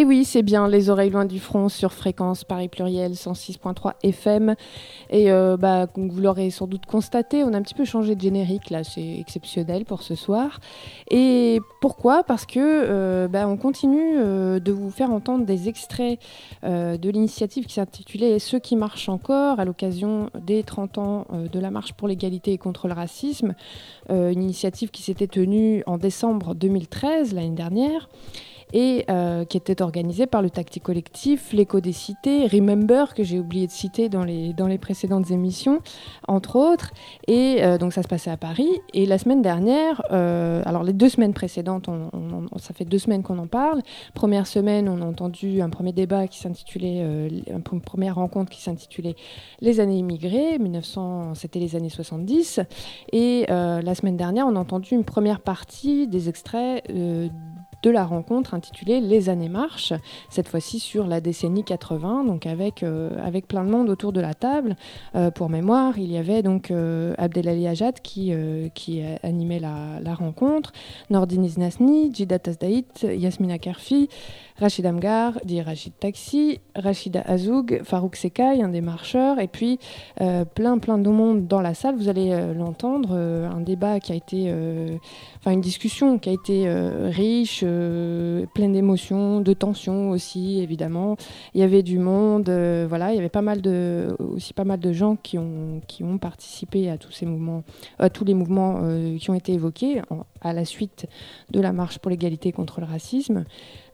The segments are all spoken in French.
Et oui, c'est bien Les Oreilles Loin du Front sur Fréquence Paris Pluriel 106.3 FM. Et comme vous l'aurez sans doute constaté, on a un petit peu changé de générique, là, c'est exceptionnel pour ce soir. Et pourquoi ? Parce que on continue de vous faire entendre des extraits de l'initiative qui s'intitulait « Ceux qui marchent encore » à l'occasion des 30 ans de la marche pour l'égalité et contre le racisme. Une initiative qui s'était tenue en décembre 2013, l'année dernière, et qui était organisée par le Tactique Collectif, l'Écho des Cités, Remember, que j'ai oublié de citer dans les précédentes émissions, entre autres. Et donc ça se passait à Paris. Et la semaine dernière, alors les 2 semaines précédentes, ça fait 2 semaines qu'on en parle. Première semaine, on a entendu un premier débat qui s'intitulait, une première rencontre qui s'intitulait Les années immigrées, 1900, c'était les années 70. Et la semaine dernière, on a entendu une première partie des extraits de la rencontre intitulée Les années marches, cette fois-ci sur la décennie 80, donc avec plein de monde autour de la table. Pour mémoire, il y avait donc Abdelali Ajad qui animait la rencontre, Nordine Iznasni, Jida Tasdaït, Yasmina Kerfi, Rachid Amgar, dit Rachid Taxi, Rachida Azoug, Farouk Sekai, un des marcheurs, et puis plein de monde dans la salle. Vous allez l'entendre, un débat qui a été... une discussion qui a été riche, pleine d'émotions, de tensions aussi, évidemment. Il y avait du monde, il y avait pas mal de gens qui ont participé à tous ces mouvements, à tous les mouvements qui ont été évoqués à la suite de la marche pour l'égalité contre le racisme.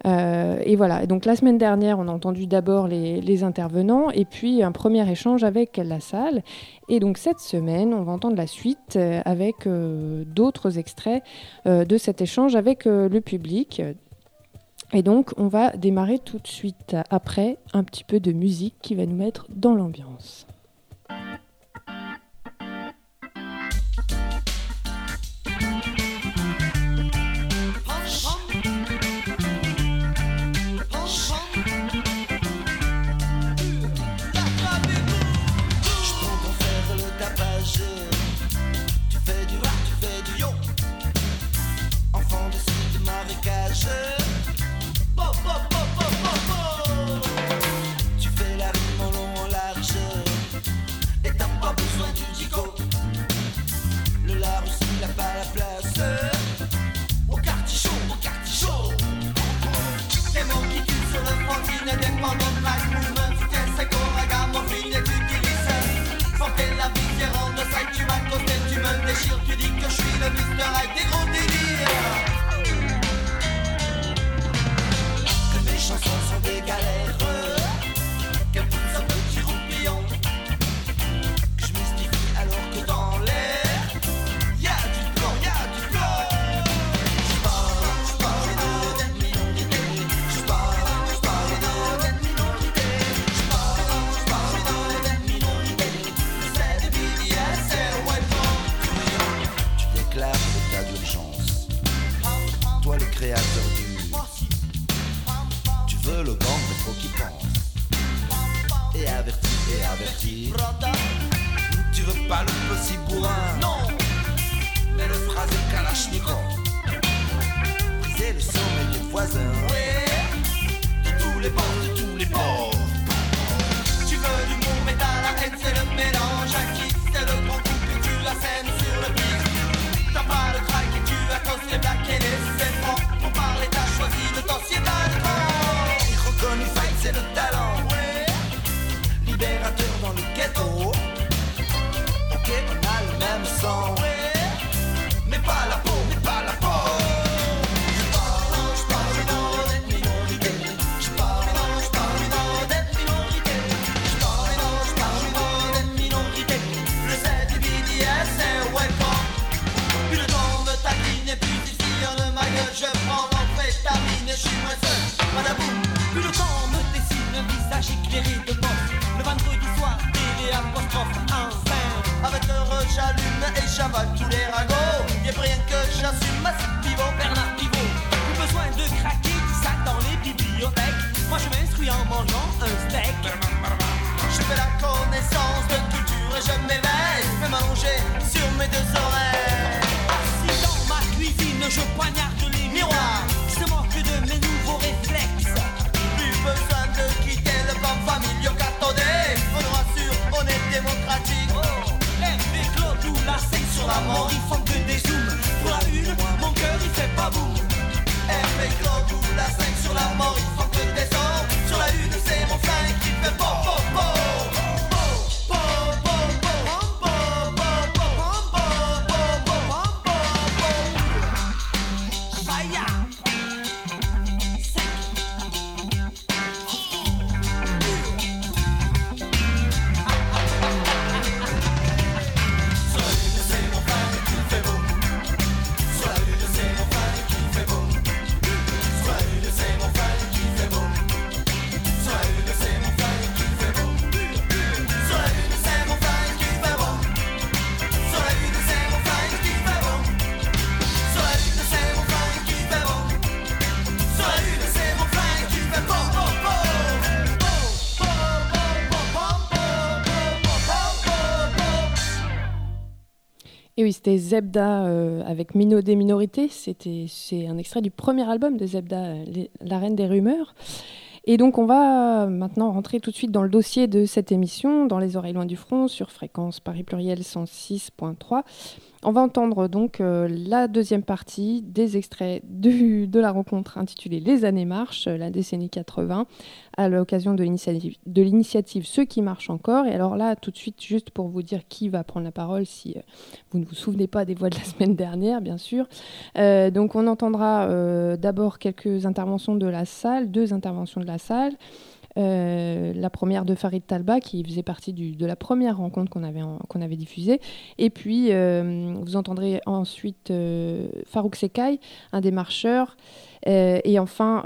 Et voilà. Et donc la semaine dernière, on a entendu d'abord les intervenants et puis un premier échange avec la salle. Et donc cette semaine, on va entendre la suite avec d'autres extraits de cet échange avec le public. Et donc on va démarrer tout de suite après un petit peu de musique qui va nous mettre dans l'ambiance. Tu fais la rime en long en large et t'as pas besoin du dico. Le lard aussi n'a pas la place au quartier chaud. Des mots qui tuent sur le frontier indépendant de life movement. Tiens, c'est Coraga, mon fil et tu utilises. Santé la vie qui rend de ça, tu m'accostes, tu me déchires. Tu dis que je suis le Mr. Hyde des gros délires. Les chansons sont des galères, qu'elles poussent un petit roupillon, que je mystifie alors que dans l'air, y'a du plomb. J'parle de cette minorité, j'parle de cette minorité, j'parle de cette minorité, c'est des BDS, c'est ouais bon. Tu déclares l'état d'urgence, toi le créateur du le gang de trop qui pense et averti. Tu veux pas le petit bourrin, non, mais le phrasé Kalachnikov. Briser le sommeil des voisins, ouais, de tous les bords. Tu veux du bon mais t'as la haine, c'est le mélange acquis, c'est le grand coup et tu la scène sur le beat. T'as pas le crack et tu accostes les blacks et les francs. Pour parler t'as choisi le dossier d'alcool. Connu fight, c'est le talent, ouais. Libérateur dans le ghetto. Ok, on a le même sang, ouais. Mais pas la peau. J'parle dans cette minorité. J'parle dans cette minorité. J'parle dans cette minorité. Le ZBDS, c'est ouais pas. Plus le temps me taquine et plus il tire de ma gueule. Je prends l'amphétamine et je suis moins seul. Madaboum. Plus le temps me dessine un visage éclairé de mort. Le vendredi soir, télé apostrophe enfin. Avec l'heure j'allume et j'avale tous les ragots. Y'a rien que j'assume, Massif Pivot, Bernard Pivot. Plus besoin de craquer du sac dans les bibliothèques. Moi je m'instruis en mangeant un steak. Je fais la connaissance de culture et je m'éveille. Je vais m'allonger sur mes 2 oreilles. Assis dans ma cuisine, je poignarde les miroirs. Je ne manque de mes nouveaux réflexes. de quitter le camp familial cathodé. On nous rassure, on est démocratique. RP Claude ou la 5 sur la mort, ils font que des zooms. Pour la une, mon cœur il fait pas boum. RP Claude ou la 5 sur la mort, ils font que des ors. Sur la une, c'est mon flingue qui fait bo bo bo. Et oui, c'était Zebda avec Minot des minorités. C'est un extrait du premier album de Zebda, La Reine des Rumeurs. Et donc, on va maintenant rentrer tout de suite dans le dossier de cette émission, dans les oreilles loin du front, sur fréquence Paris Pluriel 106.3. On va entendre donc la deuxième partie des extraits de la rencontre intitulée Les années marchent, la décennie 80, à l'occasion de l'initiative Ceux qui marchent encore. Et alors là, tout de suite, juste pour vous dire qui va prendre la parole, si vous ne vous souvenez pas des voix de la semaine dernière, bien sûr. Donc on entendra d'abord quelques interventions de la salle, 2 interventions de la salle. La première de Farid Talba qui faisait partie de la première rencontre qu'on avait diffusée, et puis vous entendrez ensuite Farouk Sekai, un des marcheurs, et enfin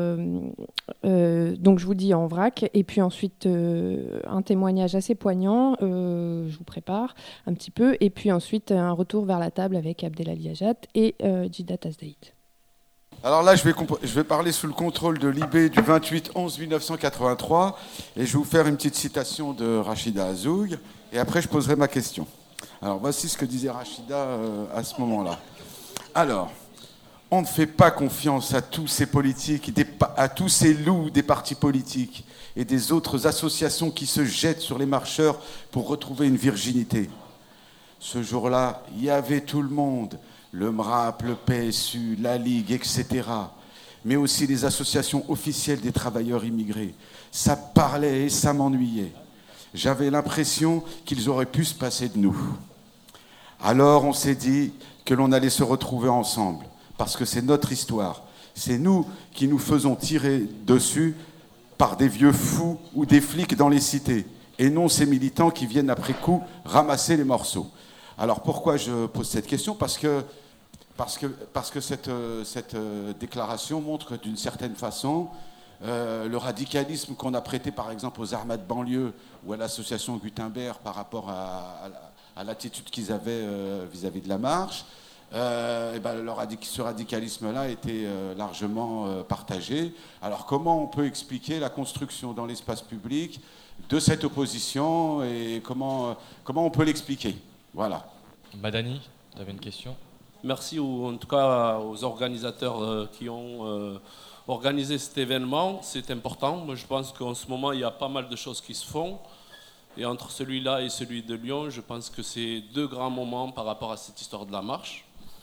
donc je vous dis en vrac, et puis ensuite un témoignage assez poignant, je vous prépare un petit peu, et puis ensuite un retour vers la table avec Abdelali Ajat et Djidat Azdaïd. Alors là, je vais parler sous le contrôle de l'IB du 28-11-1983 et je vais vous faire une petite citation de Rachida Azoug et après je poserai ma question. Alors voici ce que disait Rachida à ce moment-là. Alors, on ne fait pas confiance à tous ces politiques, à tous ces loups des partis politiques et des autres associations qui se jettent sur les marcheurs pour retrouver une virginité. Ce jour-là, il y avait tout le monde. Le MRAP, le PSU, la Ligue, etc. Mais aussi les associations officielles des travailleurs immigrés. Ça parlait et ça m'ennuyait. J'avais l'impression qu'ils auraient pu se passer de nous. Alors on s'est dit que l'on allait se retrouver ensemble, parce que c'est notre histoire. C'est nous qui nous faisons tirer dessus par des vieux fous ou des flics dans les cités, et non ces militants qui viennent après coup ramasser les morceaux. Alors pourquoi je pose cette question ? Parce que cette déclaration montre que d'une certaine façon, le radicalisme qu'on a prêté par exemple aux Armades de banlieue ou à l'association Gutenberg par rapport à l'attitude qu'ils avaient vis-à-vis de la marche, ce radicalisme-là était largement partagé. Alors comment on peut expliquer la construction dans l'espace public de cette opposition et comment on peut l'expliquer ? Voilà. Madani, tu avais une question ? Merci en tout cas aux organisateurs qui ont organisé cet événement. C'est important. Moi, je pense qu'en ce moment, il y a pas mal de choses qui se font. Et entre celui-là et celui de Lyon, je pense que c'est 2 grands moments par rapport à cette histoire de la marche.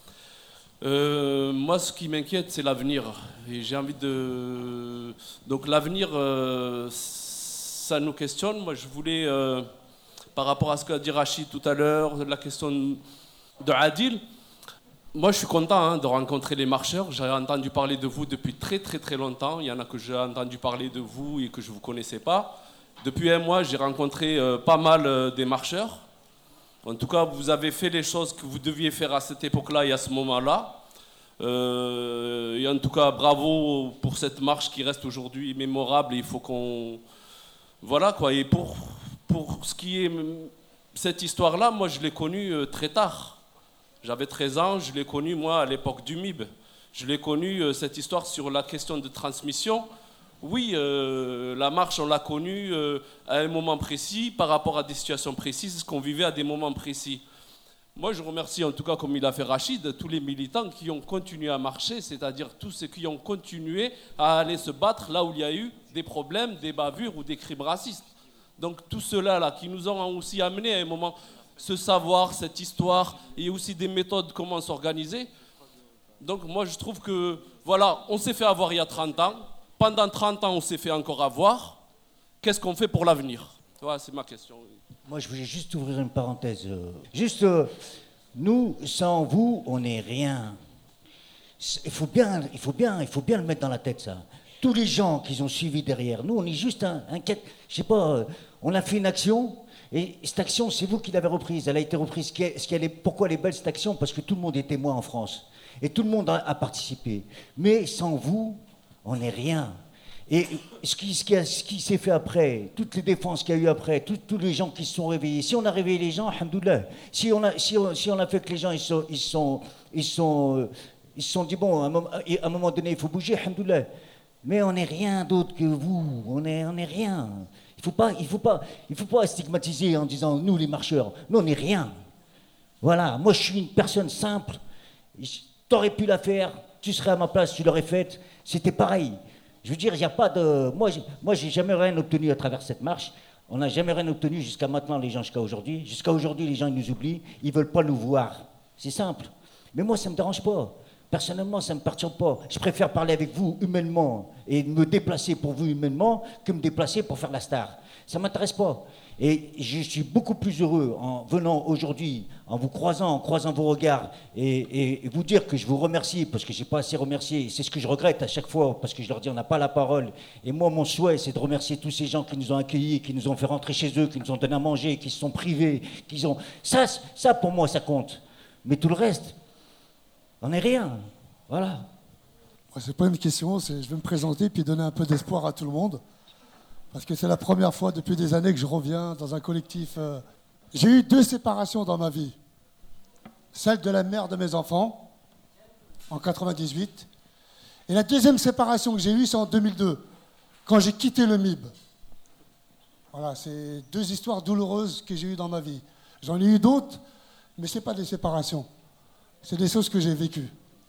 Moi, ce qui m'inquiète, c'est l'avenir. Et j'ai envie de... Donc l'avenir, ça nous questionne. Moi, je voulais, par rapport à ce qu'a dit Rachid tout à l'heure, la question de Adil, moi, je suis content de rencontrer les marcheurs. J'ai entendu parler de vous depuis très très très longtemps. Il y en a que j'ai entendu parler de vous et que je ne vous connaissais pas. Depuis 1 mois, j'ai rencontré pas mal des marcheurs. En tout cas, vous avez fait les choses que vous deviez faire à cette époque-là et à ce moment-là. Et en tout cas, bravo pour cette marche qui reste aujourd'hui mémorable. Et il faut qu'on... Voilà quoi. Et pour ce qui est cette histoire-là, moi, je l'ai connue très tard. J'avais 13 ans, je l'ai connu, moi, à l'époque du MIB. Je l'ai connu, cette histoire sur la question de transmission. Oui, la marche, on l'a connue à un moment précis, par rapport à des situations précises, ce qu'on vivait à des moments précis. Moi, je remercie, en tout cas, comme il a fait Rachid, tous les militants qui ont continué à marcher, c'est-à-dire tous ceux qui ont continué à aller se battre là où il y a eu des problèmes, des bavures ou des crimes racistes. Donc tout cela là qui nous ont aussi amené à un moment ce savoir, cette histoire et aussi des méthodes comment s'organiser. Donc moi je trouve que voilà, on s'est fait avoir il y a 30 ans. Pendant 30 ans on s'est fait encore avoir. Qu'est-ce qu'on fait pour l'avenir? Voilà, c'est ma question. Moi, je voulais juste ouvrir une parenthèse. Nous, sans vous, on n'est rien. Il faut bien le mettre dans la tête, ça. Tous les gens qui ont suivi derrière nous, on est juste je sais pas, on a fait une action, et cette action, c'est vous qui l'avez reprise. Elle a été reprise. Pourquoi elle est belle, cette action? Parce que tout le monde est témoin en France. Et tout le monde a participé. Mais sans vous, on n'est rien. Et ce qui s'est fait après, toutes les défenses qu'il y a eu après, tous les gens qui se sont réveillés, si on a réveillé les gens, alhamdoulilah, si on a fait que les gens ils se sont dit bon, à un moment donné il faut bouger, alhamdoulilah. Mais on n'est rien d'autre que vous, on est rien. Il faut pas stigmatiser en disant nous les marcheurs, nous on n'est rien. Voilà, moi je suis une personne simple, t'aurais pu la faire, tu serais à ma place, tu l'aurais faite, c'était pareil. Je veux dire, il n'y a pas de... Moi, j'ai jamais rien obtenu à travers cette marche. On n'a jamais rien obtenu jusqu'à maintenant, les gens, jusqu'à aujourd'hui. Jusqu'à aujourd'hui, les gens, ils nous oublient. Ils ne veulent pas nous voir. C'est simple. Mais moi, ça ne me dérange pas. Personnellement, ça ne me perturbe pas. Je préfère parler avec vous humainement et me déplacer pour vous humainement que me déplacer pour faire la star. Ça ne m'intéresse pas. Et je suis beaucoup plus heureux en venant aujourd'hui, en croisant vos regards et vous dire que je vous remercie parce que je n'ai pas assez remercié. C'est ce que je regrette à chaque fois parce que je leur dis on n'a pas la parole. Et moi, mon souhait, c'est de remercier tous ces gens qui nous ont accueillis, qui nous ont fait rentrer chez eux, qui nous ont donné à manger, qui se sont privés, Ça, pour moi, ça compte. Mais tout le reste, on n'est rien. Voilà. C'est pas une question, je vais me présenter puis donner un peu d'espoir à tout le monde. Parce que c'est la première fois depuis des années que je reviens dans un collectif. J'ai eu 2 séparations dans ma vie. Celle de la mère de mes enfants, en 98. Et la deuxième séparation que j'ai eue, c'est en 2002, quand j'ai quitté le MIB. Voilà, c'est 2 histoires douloureuses que j'ai eues dans ma vie. J'en ai eu d'autres, mais ce n'est pas des séparations. C'est des choses que j'ai vécues.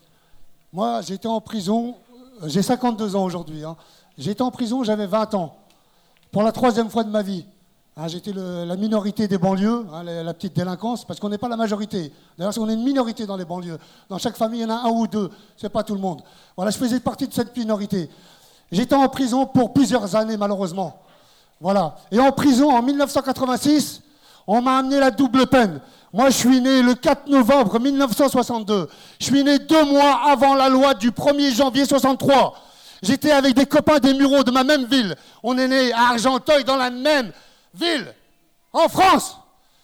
Moi, j'étais en prison, j'ai 52 ans aujourd'hui. J'étais en prison, j'avais 20 ans. Pour la 3e fois de ma vie. J'étais la minorité des banlieues, la petite délinquance, parce qu'on n'est pas la majorité. D'ailleurs, on est une minorité dans les banlieues. Dans chaque famille, il y en a 1 ou 2. C'est pas tout le monde. Voilà, je faisais partie de cette minorité. J'étais en prison pour plusieurs années, malheureusement. Voilà. Et en prison, en 1986, on m'a amené la double peine. Moi, je suis né le 4 novembre 1962. Je suis né 2 mois avant la loi du 1er janvier 63. J'étais avec des copains des Mureaux de ma même ville. On est nés à Argenteuil, dans la même ville, en France.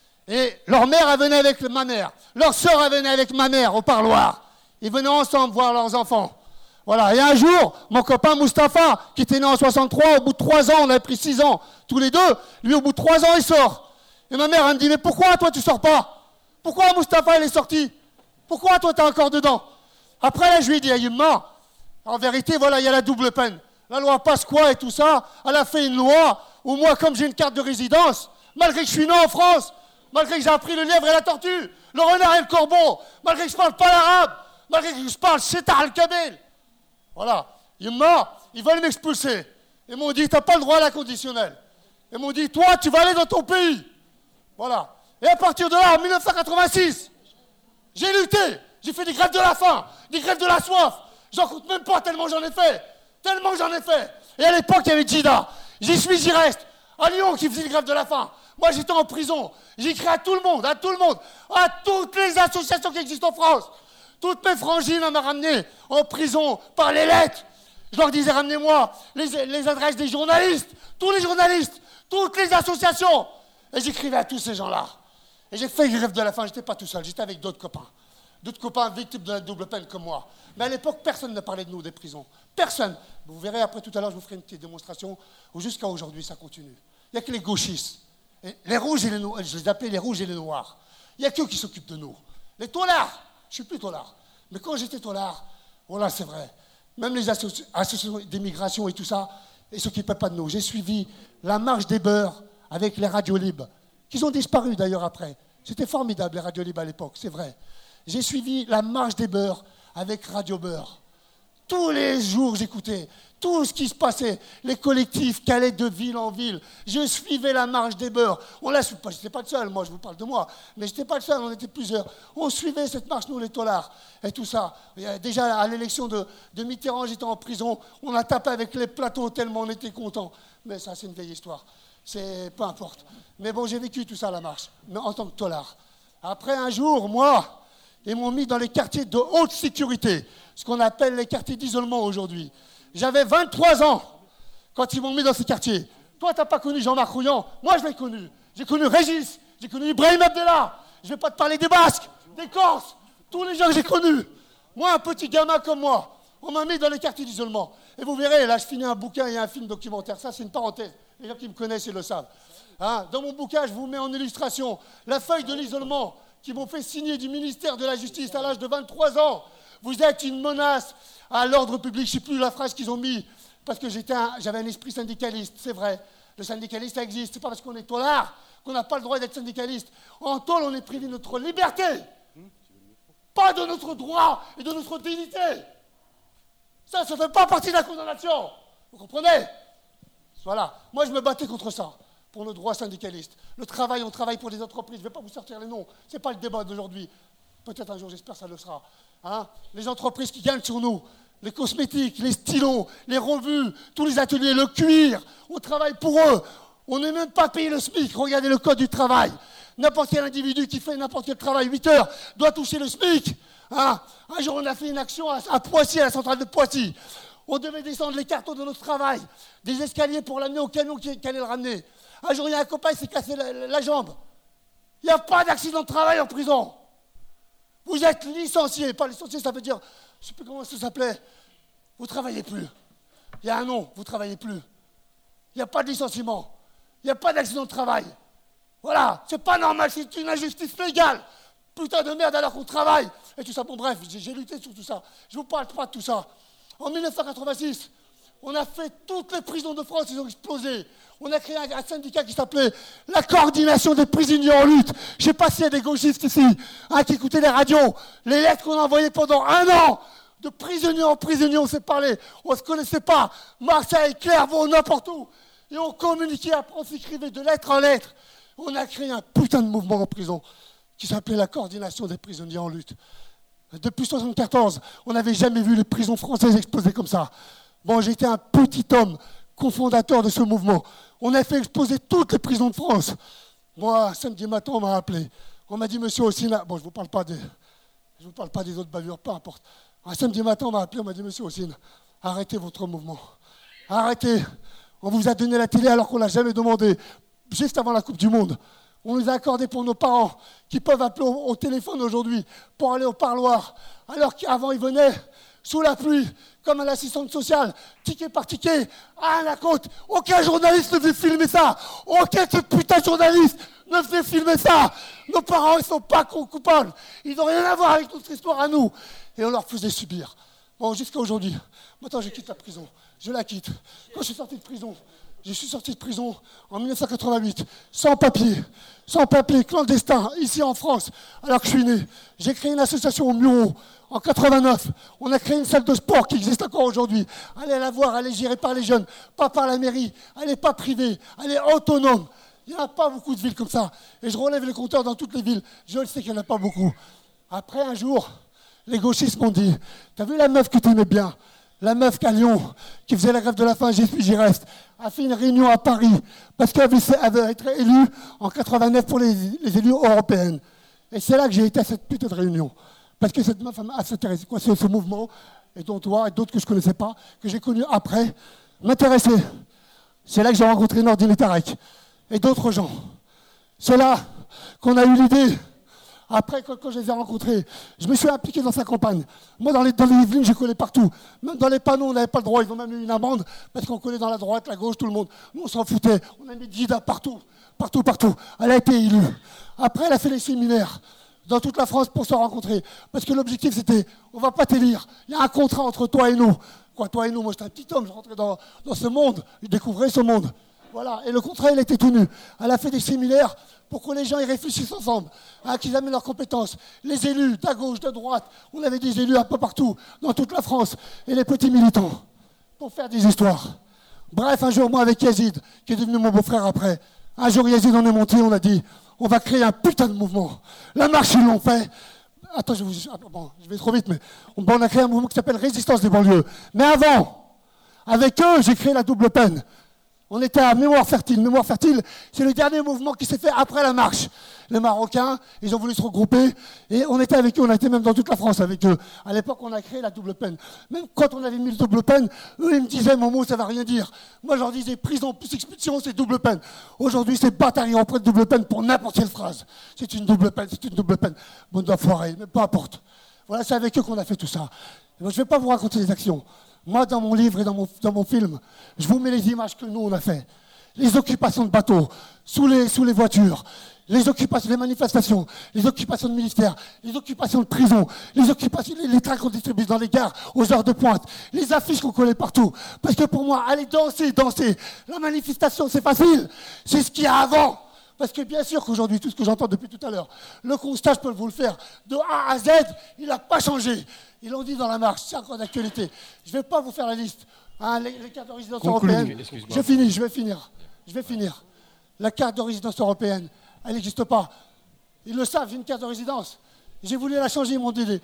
Et leur mère, elle venait avec ma mère. Leur sœur, elle venait avec ma mère au parloir. Ils venaient ensemble voir leurs enfants. Voilà. Et un jour, mon copain Mustapha, qui était né en 63, au bout de 3 ans, on avait pris 6 ans tous les deux. Lui, au bout de 3 ans, il sort. Et ma mère, elle me dit, mais pourquoi toi, tu sors pas? Pourquoi Mustapha, il est sorti? Pourquoi toi, t'es encore dedans? Après, là, je lui ai dit, Yuma, en vérité, voilà, il y a la double peine. La loi Pasqua et tout ça, elle a fait une loi où moi, comme j'ai une carte de résidence, malgré que je suis né en France, malgré que j'ai appris le lièvre et la tortue, le renard et le corbeau, malgré que je parle pas l'arabe, malgré que je parle Chetar al-Kabel. Voilà. Ils veulent m'expulser. Ils m'ont dit, t'as pas le droit à la conditionnelle. Ils m'ont dit, toi, tu vas aller dans ton pays. Voilà. Et à partir de là, en 1986, j'ai lutté. J'ai fait des grèves de la faim, des grèves de la soif. J'en compte même pas tellement j'en ai fait. Tellement j'en ai fait. Et à l'époque, il y avait Jida. J'y suis, j'y reste. À Lyon, qui faisait des grèves de la faim. Moi, j'étais en prison. J'ai écrit à tout le monde, à toutes les associations qui existent en France. Toutes mes frangines, on m'a ramené en prison par les lettres. Je leur disais, ramenez-moi les adresses des journalistes, tous les journalistes, toutes les associations. Et j'écrivais à tous ces gens-là. Et j'ai fait une grève de la faim. J'étais pas tout seul, j'étais avec d'autres copains. D'autres copains victimes de la double peine comme moi. Mais à l'époque, personne ne parlait de nous, des prisons. Personne. Vous verrez après, tout à l'heure, je vous ferai une petite démonstration où jusqu'à aujourd'hui, ça continue. Il n'y a que les gauchistes. Et les rouges et les noirs, je les appelais les rouges et les noirs. Il n'y a qu'eux qui s'occupent de nous. Les taulards, je ne suis plus taulard. Mais quand j'étais taulard, voilà, c'est vrai. Même les associations d'immigration et tout ça, ils ne s'occupaient pas de nous. J'ai suivi la marche des beurs avec les radios libres, qui ont disparu d'ailleurs après. C'était formidable, les radios libres à l'époque, c'est vrai. J'ai suivi la marche des beurs avec Radio Beurre. Tous les jours, j'écoutais tout ce qui se passait. Les collectifs qui allaient de ville en ville. Je suivais la marche des beurs. On la suivait pas, j'étais pas le seul, moi je vous parle de moi. Mais j'étais pas le seul, on était plusieurs. On suivait cette marche, nous les tolards, et tout ça. Déjà à l'élection de Mitterrand, j'étais en prison. On a tapé avec les plateaux tellement on était contents. Mais ça, c'est une vieille histoire. C'est peu importe. Mais bon, j'ai vécu tout ça à la marche, mais en tant que tolard. Après un jour, moi, ils m'ont mis dans les quartiers de haute sécurité, ce qu'on appelle les quartiers d'isolement aujourd'hui. J'avais 23 ans quand ils m'ont mis dans ces quartiers. Toi, tu n'as pas connu Jean-Marc Rouillant. Moi, je l'ai connu. J'ai connu Régis, j'ai connu Ibrahim Abdellah. Je ne vais pas te parler des Basques, des Corses, tous les gens que j'ai connus. Moi, un petit gamin comme moi, on m'a mis dans les quartiers d'isolement. Et vous verrez, là, je finis un bouquin et un film documentaire. Ça, c'est une parenthèse. Les gens qui me connaissent, ils le savent. Hein, dans mon bouquin, je vous mets en illustration la feuille de l'isolement qui m'ont fait signer du ministère de la Justice à l'âge de 23 ans. Vous êtes une menace à l'ordre public. Je ne sais plus la phrase qu'ils ont mis, parce que j'avais un esprit syndicaliste, c'est vrai. Le syndicaliste, ça existe. Ce n'est pas parce qu'on est tolard qu'on n'a pas le droit d'être syndicaliste. En tôle, on est privé de notre liberté, pas de notre droit et de notre dignité. Ça ne fait pas partie de la condamnation. Vous comprenez? Voilà. Moi, je me battais contre ça, pour le droit syndicaliste. Le travail, on travaille pour des entreprises. Je ne vais pas vous sortir les noms. Ce n'est pas le débat d'aujourd'hui. Peut-être un jour, j'espère que ça le sera. Hein, les entreprises qui gagnent sur nous, les cosmétiques, les stylos, les revues, tous les ateliers, le cuir, on travaille pour eux. On n'est même pas payé le SMIC. Regardez le code du travail. N'importe quel individu qui fait n'importe quel travail, 8 heures, doit toucher le SMIC. Hein, un jour, on a fait une action à Poissy, à la centrale de Poissy. On devait descendre les cartons de notre travail, des escaliers pour l'amener au camion qui allait le ramener. Un jour, il y a un copain qui s'est cassé la jambe. Il n'y a pas d'accident de travail en prison. Vous êtes licencié. Pas licencié, ça veut dire, je ne sais plus comment ça s'appelait. Vous ne travaillez plus. Il y a un nom, vous ne travaillez plus. Il n'y a pas de licenciement. Il n'y a pas d'accident de travail. Voilà, c'est pas normal, c'est une injustice légale. Putain de merde alors qu'on travaille. Et tout ça, bon bref, j'ai lutté sur tout ça. Je ne vous parle pas de tout ça. En 1986, on a fait toutes les prisons de France, ils ont explosé. On a créé un syndicat qui s'appelait la coordination des prisonniers en lutte. Je ne sais pas s'il y a des gauchistes ici qui écoutaient les radios. Les lettres qu'on a envoyées pendant 1 an, de prisonnier en prisonnier, on s'est parlé. On ne se connaissait pas. Marseille, Clairvaux, n'importe où. Et on communiquait, après on s'écrivait de lettre en lettre. On a créé un putain de mouvement en prison qui s'appelait la coordination des prisonniers en lutte. Depuis 1974, on n'avait jamais vu les prisons françaises exploser comme ça. Bon, j'étais un petit homme, cofondateur de ce mouvement. On a fait exploser toutes les prisons de France. Moi, samedi matin, on m'a appelé. On m'a dit, monsieur Ossina, bon, je ne vous parle pas des autres bavures, peu importe. Un samedi matin, on m'a appelé, on m'a dit, monsieur Ossina, arrêtez votre mouvement. Arrêtez. On vous a donné la télé alors qu'on ne l'a jamais demandé, juste avant la Coupe du Monde. On nous a accordé pour nos parents qui peuvent appeler au téléphone aujourd'hui pour aller au parloir. Alors qu'avant, ils venaient sous la pluie, comme à l'assistante sociale, ticket par ticket, à la côte. Aucun journaliste ne faisait filmer ça. Aucun putain de journaliste ne faisait filmer ça. Nos parents, ils ne sont pas coupables. Ils n'ont rien à voir avec notre histoire à nous. Et on leur faisait subir. Bon, jusqu'à aujourd'hui. Maintenant, je quitte la prison. Je la quitte. Quand je suis sorti de prison en 1988, sans papier, clandestin, ici en France, alors que je suis né. J'ai créé une association au Muro. En 89, on a créé une salle de sport qui existe encore aujourd'hui. Allez la voir, elle est gérée par les jeunes, pas par la mairie. Elle n'est pas privée, elle est autonome. Il n'y a pas beaucoup de villes comme ça. Et je relève les compteurs dans toutes les villes. Je le sais qu'il n'y en a pas beaucoup. Après, un jour, les gauchistes m'ont dit, t'as vu la meuf que tu aimais bien? La meuf qu'à Lyon, qui faisait la grève de la faim, j'y reste, a fait une réunion à Paris, parce qu'elle avait été élue en 89 pour les élus européennes. Et c'est là que j'ai été à cette putain de réunion. Parce que cette meuf a s'intéressé à ce mouvement, et dont toi, et d'autres que je ne connaissais pas, que j'ai connus après, m'intéressaient. C'est là que j'ai rencontré Nordine et Tarek, et d'autres gens. C'est là qu'on a eu l'idée. Après, quand je les ai rencontrés, je me suis impliqué dans sa campagne. Moi, dans les Yvelines, je collais partout. Même dans les panneaux, on n'avait pas le droit. Ils ont même eu une amende parce qu'on collait dans la droite, la gauche, tout le monde. Nous, on s'en foutait. On a mis Guida partout. Elle a été élue. Après, elle a fait les séminaires dans toute la France pour se rencontrer. Parce que l'objectif, c'était, on ne va pas t'élire. Il y a un contrat entre toi et nous. Quoi, toi et nous? Moi, j'étais un petit homme. Je rentrais dans ce monde. Je découvrais ce monde. Voilà. Et le contrat, il était tenu. Elle a fait des séminaires pour que les gens y réfléchissent ensemble, qu'ils amènent leurs compétences. Les élus, de gauche, de droite, on avait des élus un peu partout, dans toute la France, et les petits militants, pour faire des histoires. Bref, un jour, moi, avec Yazid, qui est devenu mon beau-frère après, un jour, Yazid, on est monté, on a dit, on va créer un putain de mouvement. La marche, ils l'ont fait. Attends, je vais trop vite, mais on a créé un mouvement qui s'appelle Résistance des banlieues. Mais avant, avec eux, j'ai créé la double peine. On était à Mémoire Fertile. Mémoire Fertile, c'est le dernier mouvement qui s'est fait après la marche. Les Marocains, ils ont voulu se regrouper et on était avec eux, on a été même dans toute la France avec eux. À l'époque, on a créé la double peine. Même quand on avait mis le double peine, eux, ils me disaient, mon mot, ça va rien dire. Moi, je leur disais, prison plus expulsion, c'est double peine. Aujourd'hui, c'est bataille en près de double peine pour n'importe quelle phrase. C'est une double peine, c'est une double peine. Bon, d'enfoiré, mais peu importe. Voilà, c'est avec eux qu'on a fait tout ça. Et moi, je ne vais pas vous raconter les actions. Moi, dans mon livre et dans mon film, je vous mets les images que nous, on a fait. Les occupations de bateaux, sous les voitures, les occupations, les manifestations, les occupations de ministères, les occupations de prisons, les occupations, les trains qu'on distribue dans les gares aux heures de pointe, les affiches qu'on collait partout. Parce que pour moi, aller danser, la manifestation, c'est facile. C'est ce qu'il y a avant. Parce que bien sûr qu'aujourd'hui, tout ce que j'entends depuis tout à l'heure, le constat, je peux vous le faire, de A à Z, il n'a pas changé. Ils l'ont dit dans la marche, c'est encore d'actualité. Je ne vais pas vous faire la liste. Les cartes de résidence européenne. Je vais finir. La carte de résidence européenne, elle n'existe pas. Ils le savent, j'ai une carte de résidence. J'ai voulu la changer, ils m'ont dit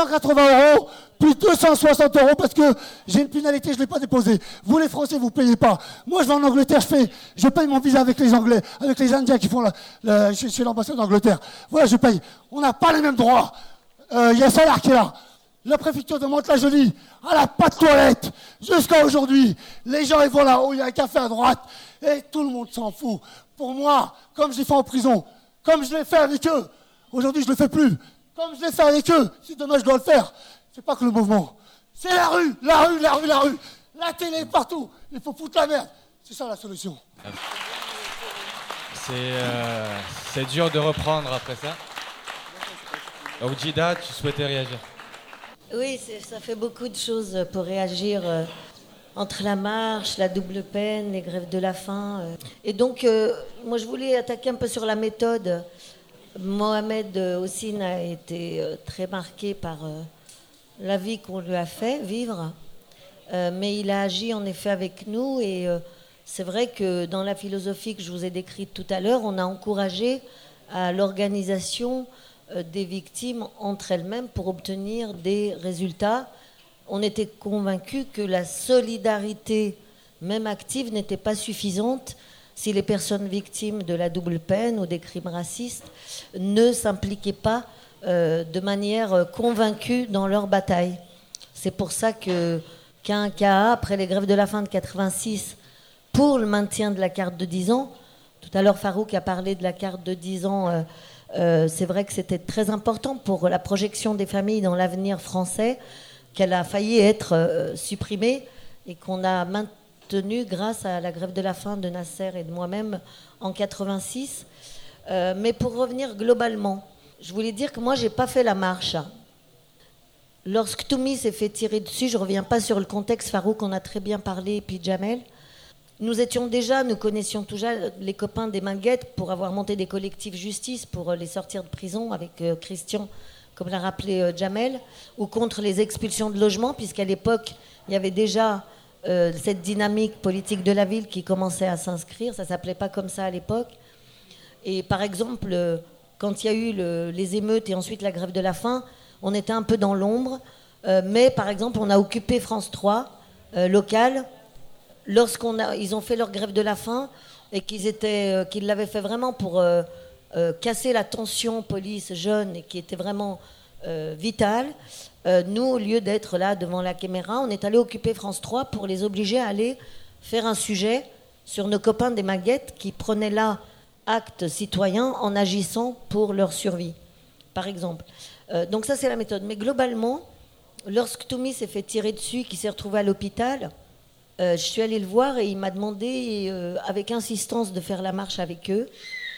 180 € plus 260 € parce que j'ai une pénalité, je ne l'ai pas déposée. Vous les Français, vous ne payez pas. Moi, je vais en Angleterre, je paye mon visa avec les Anglais, avec les Indiens qui font chez l'ambassade d'Angleterre. Voilà, je paye. On n'a pas les mêmes droits. Il y a Salar qui est là. La préfecture de Mantes-la-Jolie, elle n'a pas de toilette. Jusqu'à aujourd'hui, les gens ils vont là-haut, il y a un café à droite, et tout le monde s'en fout. Pour moi, comme je l'ai fait en prison, comme je l'ai fait avec eux, aujourd'hui je ne le fais plus. Comme je l'ai fait avec eux, si demain je dois le faire, c'est pas que le mouvement. C'est la rue. La télé partout. Il faut foutre la merde. C'est ça la solution. C'est dur de reprendre après ça. Oujida, tu souhaitais réagir? Oui, ça fait beaucoup de choses pour réagir entre la marche, la double peine, les grèves de la faim. Et donc, moi, je voulais attaquer un peu sur la méthode. Mohamed Hossein a été très marqué par la vie qu'on lui a fait vivre, mais il a agi en effet avec nous et c'est vrai que dans la philosophie que je vous ai décrite tout à l'heure, on a encouragé à l'organisation des victimes entre elles-mêmes pour obtenir des résultats. On était convaincus que la solidarité, même active, n'était pas suffisante si les personnes victimes de la double peine ou des crimes racistes ne s'impliquaient pas de manière convaincue dans leur bataille. C'est pour ça qu'un cas après les grèves de la faim de 86, pour le maintien de la carte de 10 ans, tout à l'heure Farouk a parlé de la carte de 10 ans, c'est vrai que c'était très important pour la projection des familles dans l'avenir français, qu'elle a failli être supprimée et qu'on a maintenue grâce à la grève de la faim de Nasser et de moi-même en 86. Mais pour revenir globalement, je voulais dire que moi, je n'ai pas fait la marche. Lorsque Toumi s'est fait tirer dessus, je ne reviens pas sur le contexte, Farouk en a très bien parlé, et puis Jamel. Nous connaissions déjà les copains des Minguettes pour avoir monté des collectifs justice pour les sortir de prison avec Christian, comme l'a rappelé Jamel, ou contre les expulsions de logements, puisqu'à l'époque, il y avait déjà cette dynamique politique de la ville qui commençait à s'inscrire. Ça ne s'appelait pas comme ça à l'époque. Et par exemple, quand il y a eu les émeutes et ensuite la grève de la faim, on était un peu dans l'ombre. Mais par exemple, on a occupé France 3, local, lorsqu'ils ont fait leur grève de la faim et qu'ils l'avaient fait vraiment pour casser la tension police-jeune et qui était vraiment vitale. Nous, au lieu d'être là devant la caméra, on est allé occuper France 3 pour les obliger à aller faire un sujet sur nos copains des Maguettes qui prenaient là acte citoyen en agissant pour leur survie, par exemple. Donc ça, c'est la méthode. Mais globalement, lorsque Toumi s'est fait tirer dessus, qu'il s'est retrouvé à l'hôpital, je suis allée le voir et il m'a demandé avec insistance de faire la marche avec eux.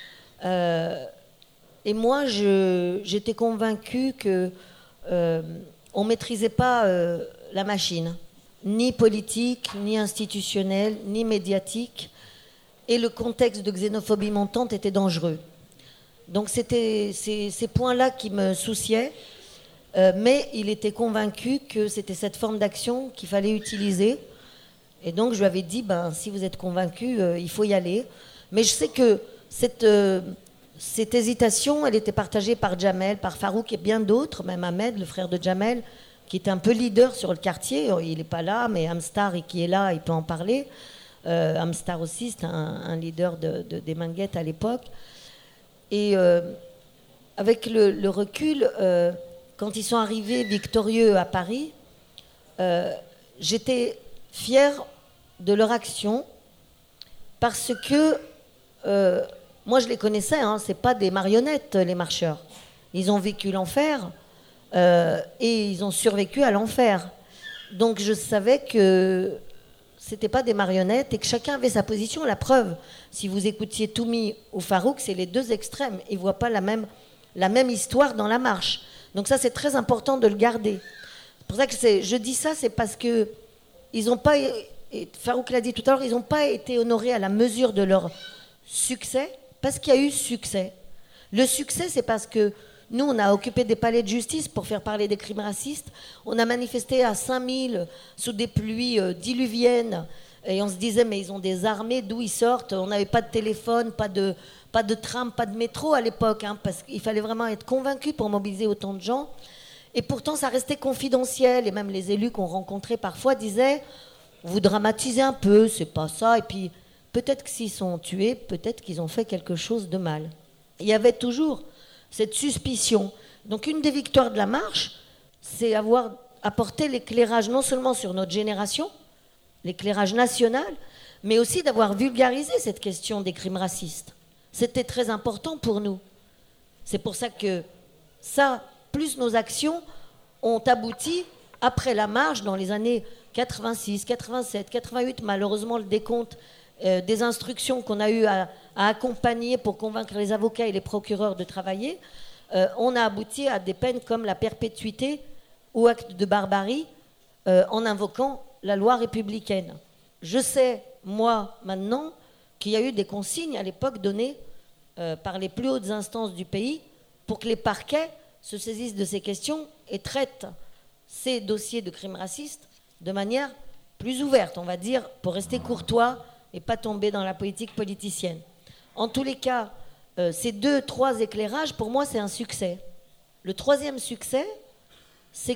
Et moi, j'étais convaincue que on ne maîtrisait pas la machine, ni politique, ni institutionnelle, ni médiatique. Et le contexte de xénophobie montante était dangereux. Donc c'était ces points-là qui me souciaient. Mais il était convaincu que c'était cette forme d'action qu'il fallait utiliser. Et donc je lui avais dit, si vous êtes convaincu, il faut y aller. Mais je sais que cette hésitation, elle était partagée par Jamel, par Farouk et bien d'autres, même Ahmed, le frère de Jamel, qui était un peu leader sur le quartier. Il n'est pas là, mais Amstar, qui est là, il peut en parler. Amstar aussi, c'est un leader des Manguettes à l'époque. Et avec le recul, quand ils sont arrivés victorieux à Paris, j'étais fière de leur action parce que moi je les connaissais, c'est pas des marionnettes les marcheurs. Ils ont vécu l'enfer et ils ont survécu à l'enfer. Donc je savais que c'était pas des marionnettes et que chacun avait sa position. La preuve, si vous écoutiez Toumi ou Farouk, c'est les deux extrêmes. Ils voient pas la même histoire dans la marche. Donc ça, c'est très important de le garder. C'est pour ça que je dis ça, c'est parce que ils n'ont pas, et Farouk l'a dit tout à l'heure, ils n'ont pas été honorés à la mesure de leur succès, parce qu'il y a eu succès. Le succès, c'est parce que nous, on a occupé des palais de justice pour faire parler des crimes racistes. On a manifesté à 5000 sous des pluies diluviennes. Et on se disait, mais ils ont des armées, d'où ils sortent? On n'avait pas de téléphone, pas de tram, pas de métro à l'époque, parce qu'il fallait vraiment être convaincu pour mobiliser autant de gens. Et pourtant, ça restait confidentiel. Et même les élus qu'on rencontrait parfois disaient, vous dramatisez un peu, c'est pas ça. Et puis, peut-être que s'ils sont tués, peut-être qu'ils ont fait quelque chose de mal. Il y avait toujours cette suspicion. Donc, une des victoires de la marche, c'est avoir apporté l'éclairage non seulement sur notre génération, l'éclairage national, mais aussi d'avoir vulgarisé cette question des crimes racistes. C'était très important pour nous. C'est pour ça que ça, plus nos actions, ont abouti, après la marche, dans les années 86, 87, 88, malheureusement, le décompte des instructions qu'on a eu à accompagner pour convaincre les avocats et les procureurs de travailler, on a abouti à des peines comme la perpétuité ou acte de barbarie en invoquant la loi républicaine. Je sais, moi, maintenant, qu'il y a eu des consignes à l'époque données par les plus hautes instances du pays pour que les parquets se saisissent de ces questions et traitent ces dossiers de crimes racistes de manière plus ouverte, on va dire, pour rester courtois et pas tomber dans la politique politicienne. En tous les cas, ces 2-3 éclairages, pour moi, c'est un succès. Le troisième succès, c'est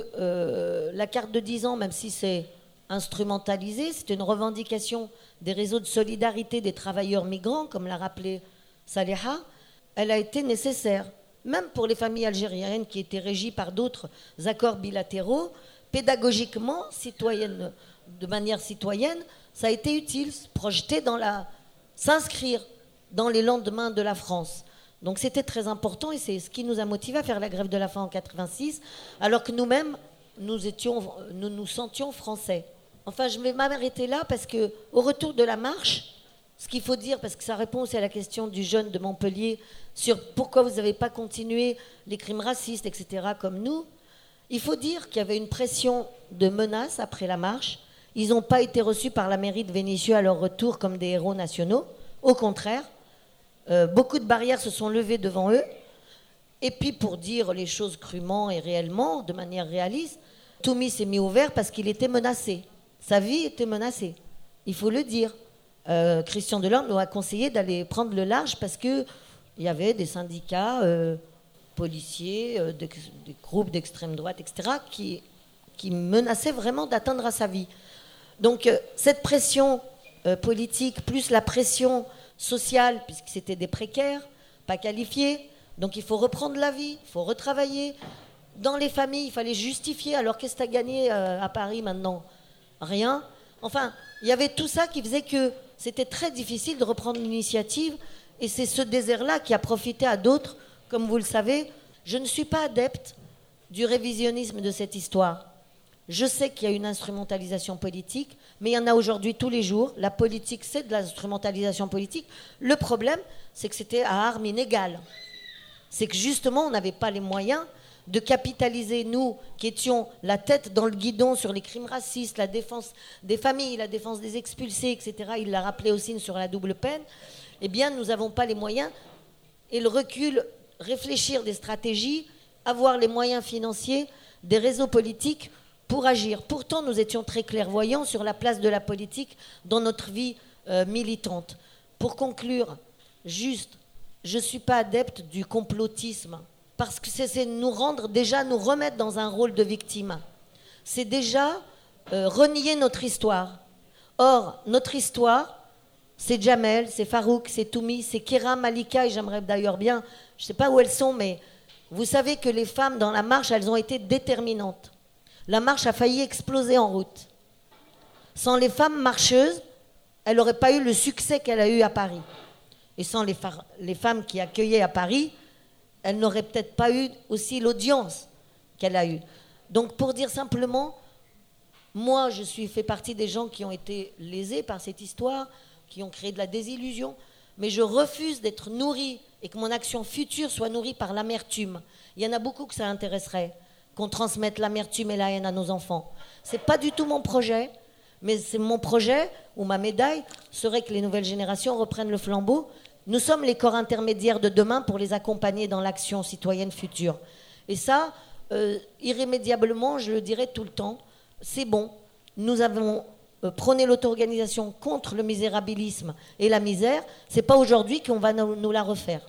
que la carte de 10 ans, même si c'est instrumentalisé, c'est une revendication des réseaux de solidarité des travailleurs migrants, comme l'a rappelé Saleha, elle a été nécessaire, même pour les familles algériennes qui étaient régies par d'autres accords bilatéraux, pédagogiquement, de manière citoyenne, ça a été utile, s'inscrire dans les lendemains de la France. Donc c'était très important et c'est ce qui nous a motivés à faire la grève de la faim en 86, alors que nous-mêmes, nous nous sentions français. Enfin, je vais m'arrêter là parce que au retour de la marche, ce qu'il faut dire, parce que ça répond aussi à la question du jeune de Montpellier sur pourquoi vous n'avez pas continué les crimes racistes, etc., comme nous, il faut dire qu'il y avait une pression de menaces après la marche. Ils n'ont pas été reçus par la mairie de Vénissieux à leur retour comme des héros nationaux. Au contraire, beaucoup de barrières se sont levées devant eux. Et puis, pour dire les choses crûment et réellement, de manière réaliste, Toumi s'est mis au vert parce qu'il était menacé. Sa vie était menacée. Il faut le dire. Christian Delorme nous a conseillé d'aller prendre le large parce qu'il y avait des syndicats policiers, des groupes d'extrême droite, etc., qui menaçaient vraiment d'atteindre à sa vie. Donc, cette pression politique, plus la pression sociale, puisque c'était des précaires, pas qualifiés, donc il faut reprendre la vie, il faut retravailler. Dans les familles, il fallait justifier. Alors, qu'est-ce que tu as gagné à Paris maintenant? Rien. Enfin, il y avait tout ça qui faisait que c'était très difficile de reprendre l'initiative. Et c'est ce désert-là qui a profité à d'autres. Comme vous le savez, je ne suis pas adepte du révisionnisme de cette histoire. Je sais qu'il y a une instrumentalisation politique, mais il y en a aujourd'hui tous les jours. La politique, c'est de l'instrumentalisation politique. Le problème, c'est que c'était à armes inégales. C'est que justement, on n'avait pas les moyens de capitaliser, nous, qui étions la tête dans le guidon sur les crimes racistes, la défense des familles, la défense des expulsés, etc. Il l'a rappelé aussi sur la double peine. Eh bien, nous n'avons pas les moyens. et le recul, réfléchir des stratégies, avoir les moyens financiers, des réseaux politiques pour agir. Pourtant, nous étions très clairvoyants sur la place de la politique dans notre vie militante. Pour conclure, juste, je ne suis pas adepte du complotisme, parce que c'est nous remettre dans un rôle de victime. C'est déjà renier notre histoire. Or, notre histoire, c'est Jamel, c'est Farouk, c'est Toumi, c'est Kira, Malika, et j'aimerais d'ailleurs bien, je ne sais pas où elles sont, mais vous savez que les femmes dans la marche, elles ont été déterminantes. La marche a failli exploser en route. Sans les femmes marcheuses, elle n'aurait pas eu le succès qu'elle a eu à Paris. Et sans les femmes qui accueillaient à Paris, elle n'aurait peut-être pas eu aussi l'audience qu'elle a eue. Donc pour dire simplement, moi je fais partie des gens qui ont été lésés par cette histoire, qui ont créé de la désillusion, mais je refuse d'être nourrie et que mon action future soit nourrie par l'amertume. Il y en a beaucoup que ça intéresserait, qu'on transmette l'amertume et la haine à nos enfants. C'est pas du tout mon projet, mais c'est mon projet, ou ma médaille, serait que les nouvelles générations reprennent le flambeau. Nous sommes les corps intermédiaires de demain pour les accompagner dans l'action citoyenne future. Et ça, irrémédiablement, je le dirai tout le temps, c'est bon. Nous avons prôné l'auto-organisation contre le misérabilisme et la misère. C'est pas aujourd'hui qu'on va nous la refaire.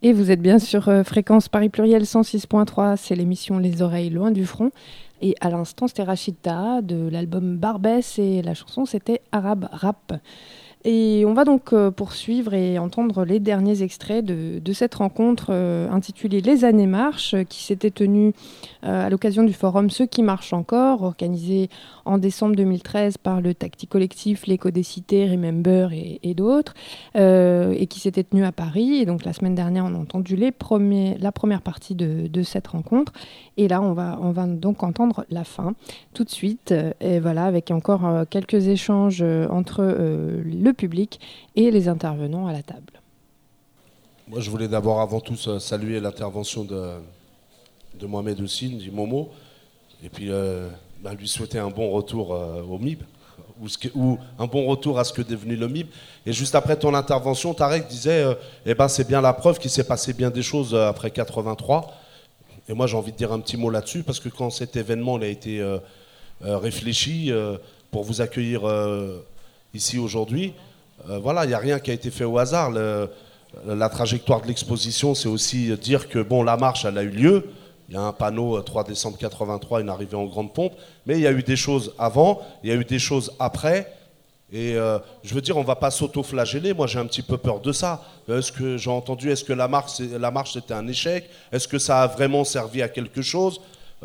Et vous êtes bien sur Fréquence Paris Pluriel 106.3, c'est l'émission Les Oreilles Loin du Front. Et à l'instant, c'était Rachid Taha de l'album Barbès et la chanson, c'était Arabe Rap. Et on va donc poursuivre et entendre les derniers extraits de cette rencontre intitulée Les Années Marches, qui s'était tenue à l'occasion du forum Ceux qui marchent encore, organisé en décembre 2013 par le Tacti Collectif, l'Écho des Cités, Remember et d'autres, et qui s'était tenue à Paris. Et donc la semaine dernière, on a entendu la première partie de cette rencontre. Et là, on va donc entendre la fin tout de suite. Et voilà, avec encore quelques échanges entre le public et les intervenants à la table. Moi, je voulais d'abord, avant tout, saluer l'intervention de Mohamed Houssine, dit Momo, et puis lui souhaiter un bon retour au MIB, ou un bon retour à ce que est devenu le MIB. Et juste après ton intervention, Tarek disait c'est bien la preuve qu'il s'est passé bien des choses après 83. Et moi, j'ai envie de dire un petit mot là-dessus, parce que quand cet événement a été réfléchi pour vous accueillir ici aujourd'hui, voilà, il n'y a rien qui a été fait au hasard. La trajectoire de l'exposition, c'est aussi dire que la marche, elle a eu lieu. Il y a un panneau 3 décembre 83, une arrivée en grande pompe. Mais il y a eu des choses avant, il y a eu des choses après. Et je veux dire, on ne va pas s'auto-flageller. Moi, j'ai un petit peu peur de ça. Est-ce que j'ai entendu, est-ce que la marche c'était un échec? Est-ce que ça a vraiment servi à quelque chose?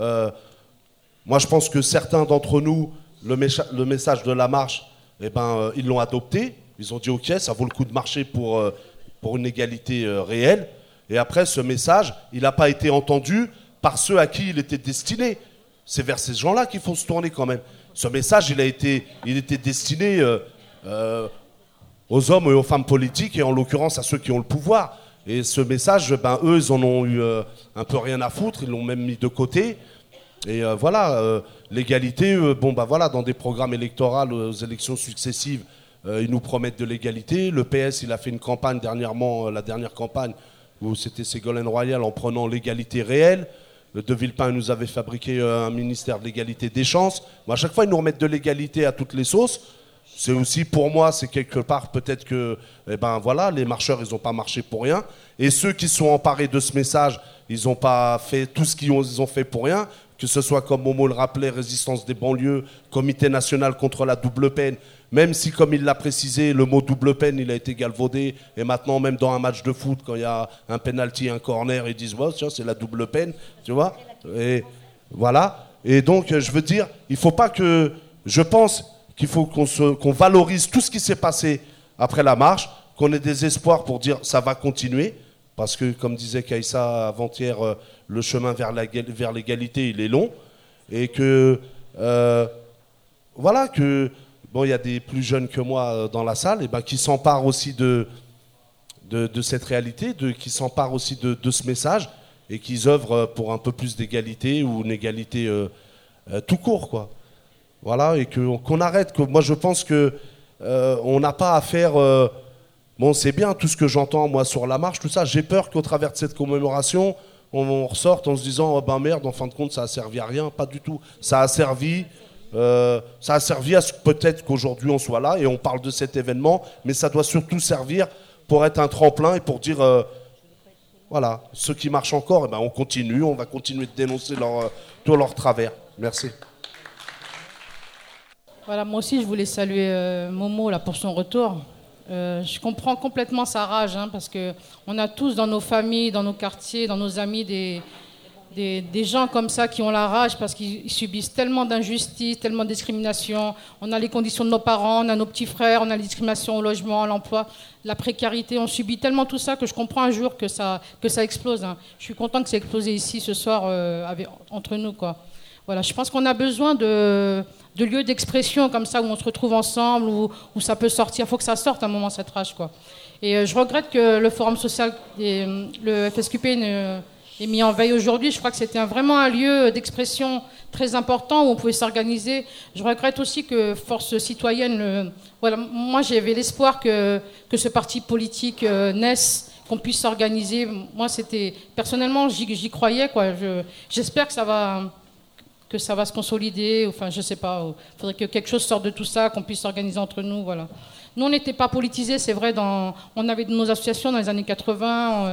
Moi, je pense que certains d'entre nous, le message de la marche, ils l'ont adopté. Ils ont dit, OK, ça vaut le coup de marcher pour une égalité réelle. Et après, ce message, il n'a pas été entendu par ceux à qui il était destiné. C'est vers ces gens-là qu'il faut se tourner quand même. Ce message, il était destiné aux hommes et aux femmes politiques, et en l'occurrence à ceux qui ont le pouvoir. Et ce message, eux, ils en ont eu un peu rien à foutre, ils l'ont même mis de côté. Et l'égalité, dans des programmes électoraux aux élections successives, ils nous promettent de l'égalité. Le PS, il a fait une campagne dernièrement, la dernière campagne, où c'était Ségolène Royal en prenant l'égalité réelle. De Villepin nous avait fabriqué un ministère de l'égalité des chances. Mais à chaque fois, ils nous remettent de l'égalité à toutes les sauces. C'est aussi, pour moi, c'est quelque part peut-être que les marcheurs, ils n'ont pas marché pour rien. Et ceux qui sont emparés de ce message, ils n'ont pas fait tout ce qu'ils ont fait pour rien. Que ce soit, comme Momo le rappelait, Résistance des banlieues, Comité national contre la double peine, même si, comme il l'a précisé, le mot double peine, il a été galvaudé, et maintenant, même dans un match de foot, quand il y a un penalty, un corner, ils disent, tiens, c'est la double peine, tu vois. Et voilà. Et donc, je veux dire, je pense qu'il faut qu'on valorise tout ce qui s'est passé après la marche, qu'on ait des espoirs pour dire, ça va continuer, parce que, comme disait Kaïssa avant-hier, le chemin vers l'égalité, il est long, et que, il y a des plus jeunes que moi dans la salle, qui s'emparent aussi de cette réalité, qui s'emparent aussi de ce message, et qui œuvrent pour un peu plus d'égalité, ou une égalité tout court, quoi. Voilà, et qu'on arrête. Moi, je pense que on n'a pas à faire... c'est bien tout ce que j'entends, moi, sur la marche, tout ça. J'ai peur qu'au travers de cette commémoration, on ressorte en se disant, merde, en fin de compte, ça a servi à rien. Pas du tout. Ça a servi à ce peut-être qu'aujourd'hui on soit là et on parle de cet événement, mais ça doit surtout servir pour être un tremplin et pour dire ceux qui marchent encore, on va continuer de dénoncer tous leurs travers. Merci. Voilà, moi aussi je voulais saluer Momo là, pour son retour. Je comprends complètement sa rage, parce qu'on a tous dans nos familles, dans nos quartiers, dans nos amis des gens comme ça qui ont la rage parce qu'ils subissent tellement d'injustices, tellement de discrimination. On a les conditions de nos parents, on a nos petits frères, on a la discrimination au logement, à l'emploi, la précarité. On subit tellement tout ça que je comprends un jour que ça explose. Je suis content que ça ait explosé ici ce soir entre nous, quoi. Voilà, je pense qu'on a besoin de lieux d'expression comme ça où on se retrouve ensemble, où ça peut sortir. Il faut que ça sorte à un moment, cette rage, quoi. Et je regrette que le Forum social et le FSQP est mis en veille aujourd'hui. Je crois que c'était vraiment un lieu d'expression très important où on pouvait s'organiser. Je regrette aussi que Force citoyenne... moi, j'avais l'espoir que ce parti politique naisse, qu'on puisse s'organiser. Moi, personnellement, j'y croyais, quoi. J'espère que ça va se consolider. Enfin, je sais pas. Il faudrait que quelque chose sorte de tout ça, qu'on puisse s'organiser entre nous, voilà. Nous, on n'était pas politisés, c'est vrai. On avait nos associations dans les années 80.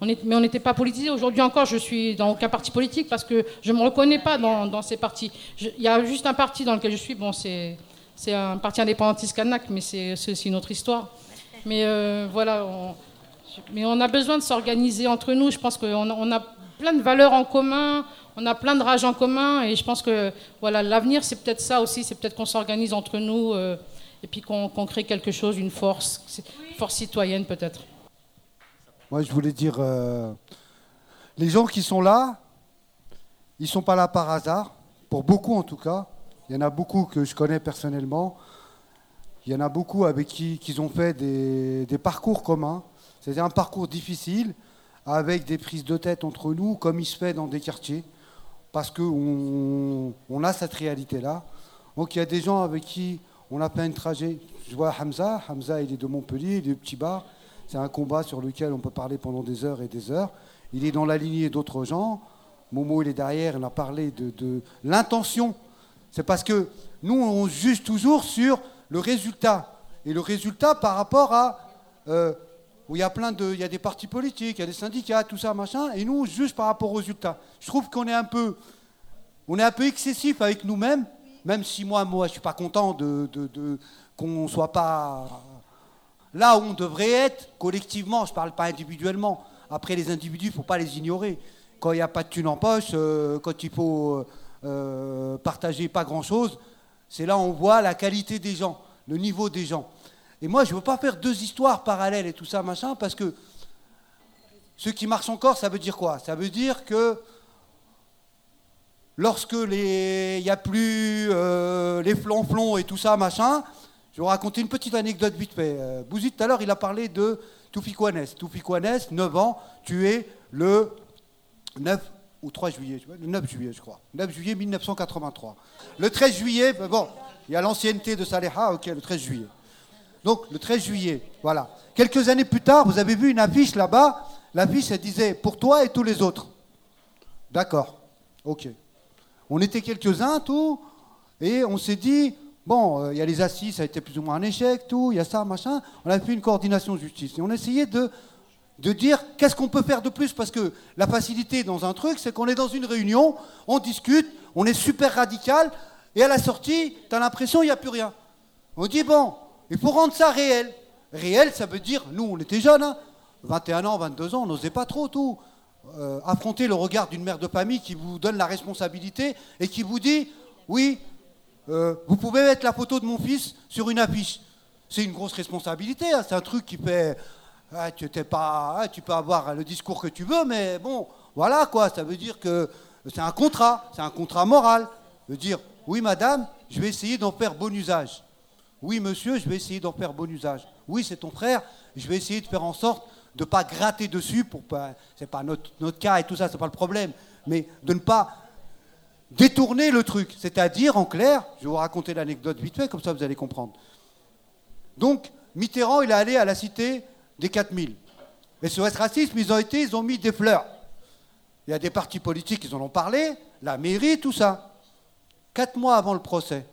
Mais on n'était pas politisé. Aujourd'hui encore, je suis dans aucun parti politique parce que je ne me reconnais pas dans ces partis. Il y a juste un parti dans lequel je suis. Bon, c'est un parti indépendantiste kanak, mais c'est aussi une autre histoire. Mais voilà, mais on a besoin de s'organiser entre nous. Je pense qu'on a plein de valeurs en commun, on a plein de rage en commun, et je pense que voilà, l'avenir, c'est peut-être ça aussi, c'est peut-être qu'on s'organise entre nous et puis qu'on crée quelque chose, une force citoyenne peut-être. Moi, je voulais dire, les gens qui sont là, ils ne sont pas là par hasard, pour beaucoup en tout cas. Il y en a beaucoup que je connais personnellement. Il y en a beaucoup avec qui ils ont fait des parcours communs. C'est un parcours difficile, avec des prises de tête entre nous, comme il se fait dans des quartiers, parce qu'on a cette réalité-là. Donc il y a des gens avec qui on a fait un trajet. Je vois Hamza, il est de Montpellier, il est de Petit Bar. C'est un combat sur lequel on peut parler pendant des heures et des heures. Il est dans la lignée d'autres gens. Momo, il est derrière, on a parlé de l'intention. C'est parce que nous, on juge toujours sur le résultat. Et le résultat par rapport à... où il y a des partis politiques, il y a des syndicats, tout ça, machin, et nous, on juge par rapport aux résultats. Je trouve qu'on est un peu excessif avec nous-mêmes, même si moi, je ne suis pas content qu'on ne soit pas là où on devrait être, collectivement, je ne parle pas individuellement. Après, les individus, il ne faut pas les ignorer. Quand il n'y a pas de thune en poche, quand il faut partager pas grand-chose, c'est là où on voit la qualité des gens, le niveau des gens. Et moi, je ne veux pas faire deux histoires parallèles et tout ça, machin, parce que ceux qui marchent encore, ça veut dire quoi? Ça veut dire que lorsque il n'y a plus les flonflons et tout ça, machin, je vais vous raconter une petite anecdote vite fait. Bouzy, tout à l'heure, il a parlé de Toufikouanes. Toufikouanes, 9 ans, tué le 9 ou 3 juillet, le 9 juillet, je crois. 9 juillet 1983. Le 13 juillet, bon, il y a l'ancienneté de Saleha, ok, le 13 juillet. Donc, le 13 juillet, voilà. Quelques années plus tard, vous avez vu une affiche là-bas. L'affiche, elle disait « Pour toi et tous les autres ». D'accord, ok. On était quelques-uns, tout, et on s'est dit, bon, il y a les assises, ça a été plus ou moins un échec, tout, il y a ça, machin. On a fait une coordination de justice. Et on a essayé de dire qu'est-ce qu'on peut faire de plus, parce que la facilité dans un truc, c'est qu'on est dans une réunion, on discute, on est super radical, et à la sortie, tu as l'impression qu'il n'y a plus rien. On dit, bon, il faut rendre ça réel. Réel, ça veut dire, nous, on était jeunes, hein, 21 ans, 22 ans, on n'osait pas trop tout. Affronter le regard d'une mère de famille qui vous donne la responsabilité et qui vous dit, oui, vous pouvez mettre la photo de mon fils sur une affiche. C'est une grosse responsabilité, hein, c'est un truc qui fait... tu peux avoir le discours que tu veux, mais bon, voilà quoi, ça veut dire que c'est un contrat moral. De dire, oui madame, je vais essayer d'en faire bon usage. Oui monsieur, je vais essayer d'en faire bon usage. Oui, c'est ton frère, je vais essayer de faire en sorte de ne pas gratter dessus, c'est pas notre cas et tout ça, c'est pas le problème, mais de ne pas détourner le truc. C'est-à-dire, en clair, je vais vous raconter l'anecdote vite fait, comme ça vous allez comprendre. Donc, Mitterrand, il est allé à la cité des 4000. Et SOS Racisme, ils ont mis des fleurs. Il y a des partis politiques, ils en ont parlé, la mairie, tout ça. 4 mois avant le procès,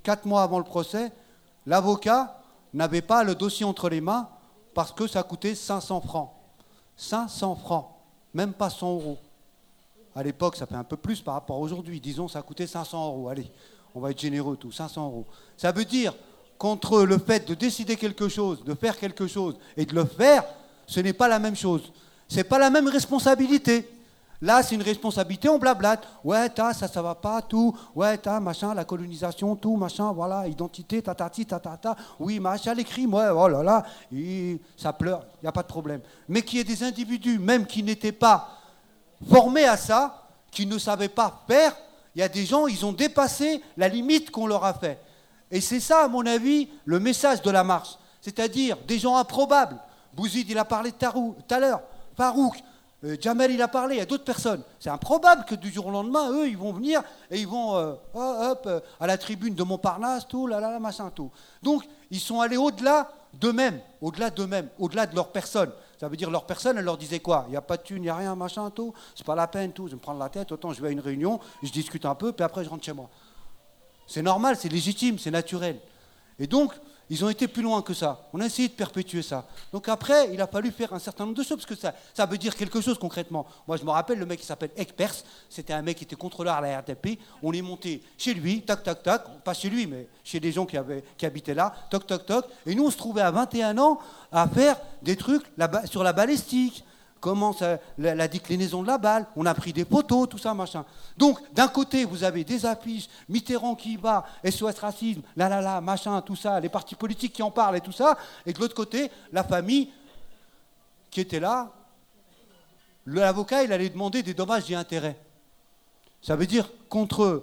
l'avocat n'avait pas le dossier entre les mains parce que ça coûtait 500 francs. 500 francs, même pas 100 euros. À l'époque, ça fait un peu plus par rapport à aujourd'hui. Disons, ça coûtait 500 euros. Allez, on va être généreux, tout, 500 euros. Ça veut dire qu'entre le fait de décider quelque chose, de faire quelque chose et de le faire, ce n'est pas la même chose. Ce n'est pas la même responsabilité. Là, c'est une responsabilité, on blablate. Ouais, ça va pas, tout. Ouais, machin, la colonisation, tout, machin, voilà, identité, tatati, tatata. Oui, machin, les crimes, ouais, oh là là, et ça pleure, il n'y a pas de problème. Mais qu'il y ait des individus, même qui n'étaient pas formés à ça, qui ne savaient pas faire, il y a des gens, ils ont dépassé la limite qu'on leur a fait. Et c'est ça, à mon avis, le message de la marche. C'est-à-dire des gens improbables. Bouzid, il a parlé tout à l'heure. Farouk, Jamel, il a parlé, il y a d'autres personnes. C'est improbable que du jour au lendemain, eux, ils vont venir et ils vont à la tribune de Montparnasse, tout, là, machin, tout. Donc, ils sont allés au-delà d'eux-mêmes, au-delà de leur personne. Ça veut dire leur personne, elle leur disait quoi? Il n'y a pas de thune, il n'y a rien, machin, tout. C'est pas la peine, tout. Je vais me prendre la tête, autant je vais à une réunion, je discute un peu, puis après je rentre chez moi. C'est normal, c'est légitime, c'est naturel. Et donc, Ils ont été plus loin que ça. On a essayé de perpétuer ça. Donc après, il a fallu faire un certain nombre de choses, parce que ça veut dire quelque chose concrètement. Moi, je me rappelle, le mec qui s'appelle Ekpers, c'était un mec qui était contrôleur à la RATP. On est monté chez lui, tac, tac, tac, pas chez lui, mais chez des gens qui habitaient là, toc, toc, toc. Et nous, on se trouvait à 21 ans à faire des trucs sur la balistique. Comment ça, la déclinaison de la balle, on a pris des poteaux, tout ça, machin. Donc, d'un côté, vous avez des affiches, Mitterrand qui y va, SOS Racisme, machin, tout ça, les partis politiques qui en parlent et tout ça, et de l'autre côté, la famille qui était là, l'avocat, il allait demander des dommages et intérêts. Ça veut dire, contre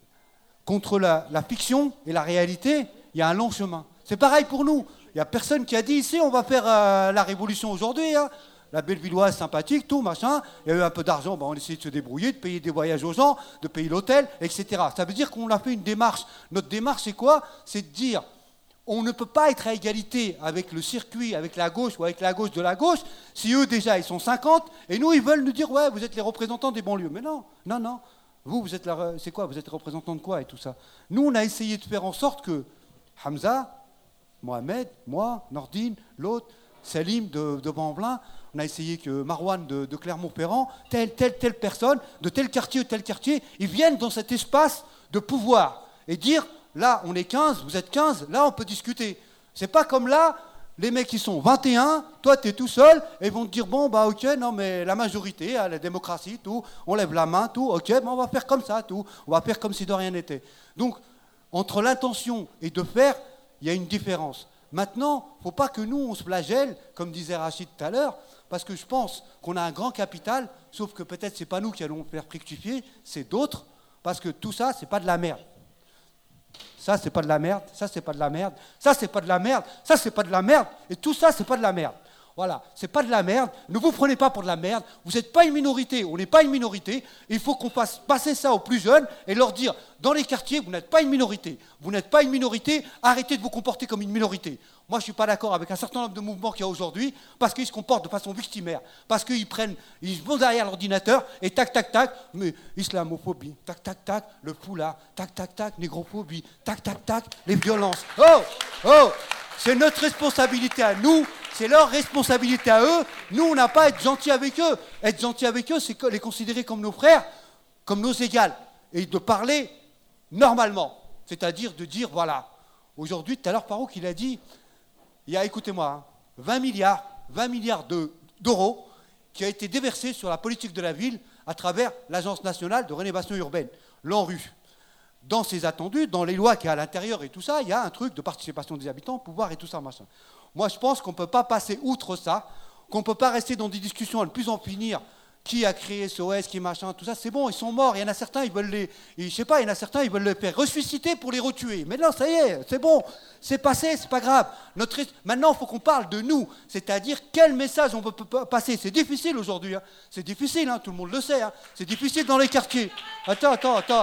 la fiction et la réalité, il y a un long chemin. C'est pareil pour nous. Il n'y a personne qui a dit, ici, on va faire la révolution aujourd'hui, hein. La Bellevilloise sympathique, tout, machin. Il y a eu un peu d'argent, on essayait de se débrouiller, de payer des voyages aux gens, de payer l'hôtel, etc. Ça veut dire qu'on a fait une démarche. Notre démarche, c'est quoi? C'est de dire, on ne peut pas être à égalité avec le circuit, avec la gauche ou avec la gauche de la gauche, si eux, déjà, ils sont 50, et nous, ils veulent nous dire, ouais, vous êtes les représentants des banlieues. Mais non, non, non. Vous êtes c'est quoi? Vous êtes représentant de quoi et tout ça? Nous, on a essayé de faire en sorte que Hamza, Mohamed, moi, Nordine, l'autre, Salim de Bamblin, on a essayé que Marwan de Clermont-Ferrand, telle personne, de tel quartier, ils viennent dans cet espace de pouvoir et dire, là, on est 15, vous êtes 15, là, on peut discuter. C'est pas comme là, les mecs qui sont 21, toi, tu es tout seul, et ils vont te dire, bon, bah, ok, non, mais la majorité, la démocratie, tout, on lève la main, tout, ok, on va faire comme ça, tout, on va faire comme si de rien n'était. Donc, entre l'intention et de faire, il y a une différence. Maintenant, il ne faut pas que nous, on se flagelle, comme disait Rachid tout à l'heure, parce que je pense qu'on a un grand capital, sauf que peut-être ce n'est pas nous qui allons faire fructifier, c'est d'autres, parce que tout ça, ce n'est pas de la merde. Ça, c'est pas de la merde, ça, c'est pas de la merde, ça, c'est pas de la merde, ça, c'est pas de la merde, et tout ça, c'est pas de la merde. Voilà, c'est pas de la merde, ne vous prenez pas pour de la merde, vous n'êtes pas une minorité, on n'est pas une minorité, il faut qu'on fasse passer ça aux plus jeunes et leur dire, dans les quartiers, vous n'êtes pas une minorité, arrêtez de vous comporter comme une minorité. Moi, je ne suis pas d'accord avec un certain nombre de mouvements qu'il y a aujourd'hui, parce qu'ils se comportent de façon victimaire, parce qu'ils vont derrière l'ordinateur, et tac, tac, tac, mais islamophobie, tac, tac, tac, le foulard, tac, tac, tac, négrophobie, tac, tac, tac, les violences. Oh, c'est notre responsabilité à nous, c'est leur responsabilité à eux. Nous, on n'a pas à être gentils avec eux. Être gentil avec eux, c'est les considérer comme nos frères, comme nos égals, et de parler normalement. C'est-à-dire de dire, voilà, aujourd'hui, tout à l'heure, Farouk, il a dit, il y a, écoutez-moi, hein, 20 milliards d'euros qui a été déversés sur la politique de la ville à travers l'Agence nationale de rénovation urbaine, l'ANRU. Dans ses attendus, dans les lois qu'il y a à l'intérieur et tout ça, il y a un truc de participation des habitants, pouvoir et tout ça, machin. Moi, je pense qu'on ne peut pas passer outre ça, qu'on ne peut pas rester dans des discussions à ne plus en finir. Qui a créé SOS, qui machin, tout ça, c'est bon, ils sont morts. Il y en a certains, ils veulent les faire ressusciter pour les retuer. Mais non, ça y est, c'est bon, c'est passé, c'est pas grave. Maintenant, il faut qu'on parle de nous, c'est-à-dire quel message on peut passer. C'est difficile aujourd'hui, hein. C'est difficile, hein, tout le monde le sait. Hein. C'est difficile dans les quartiers. Attends.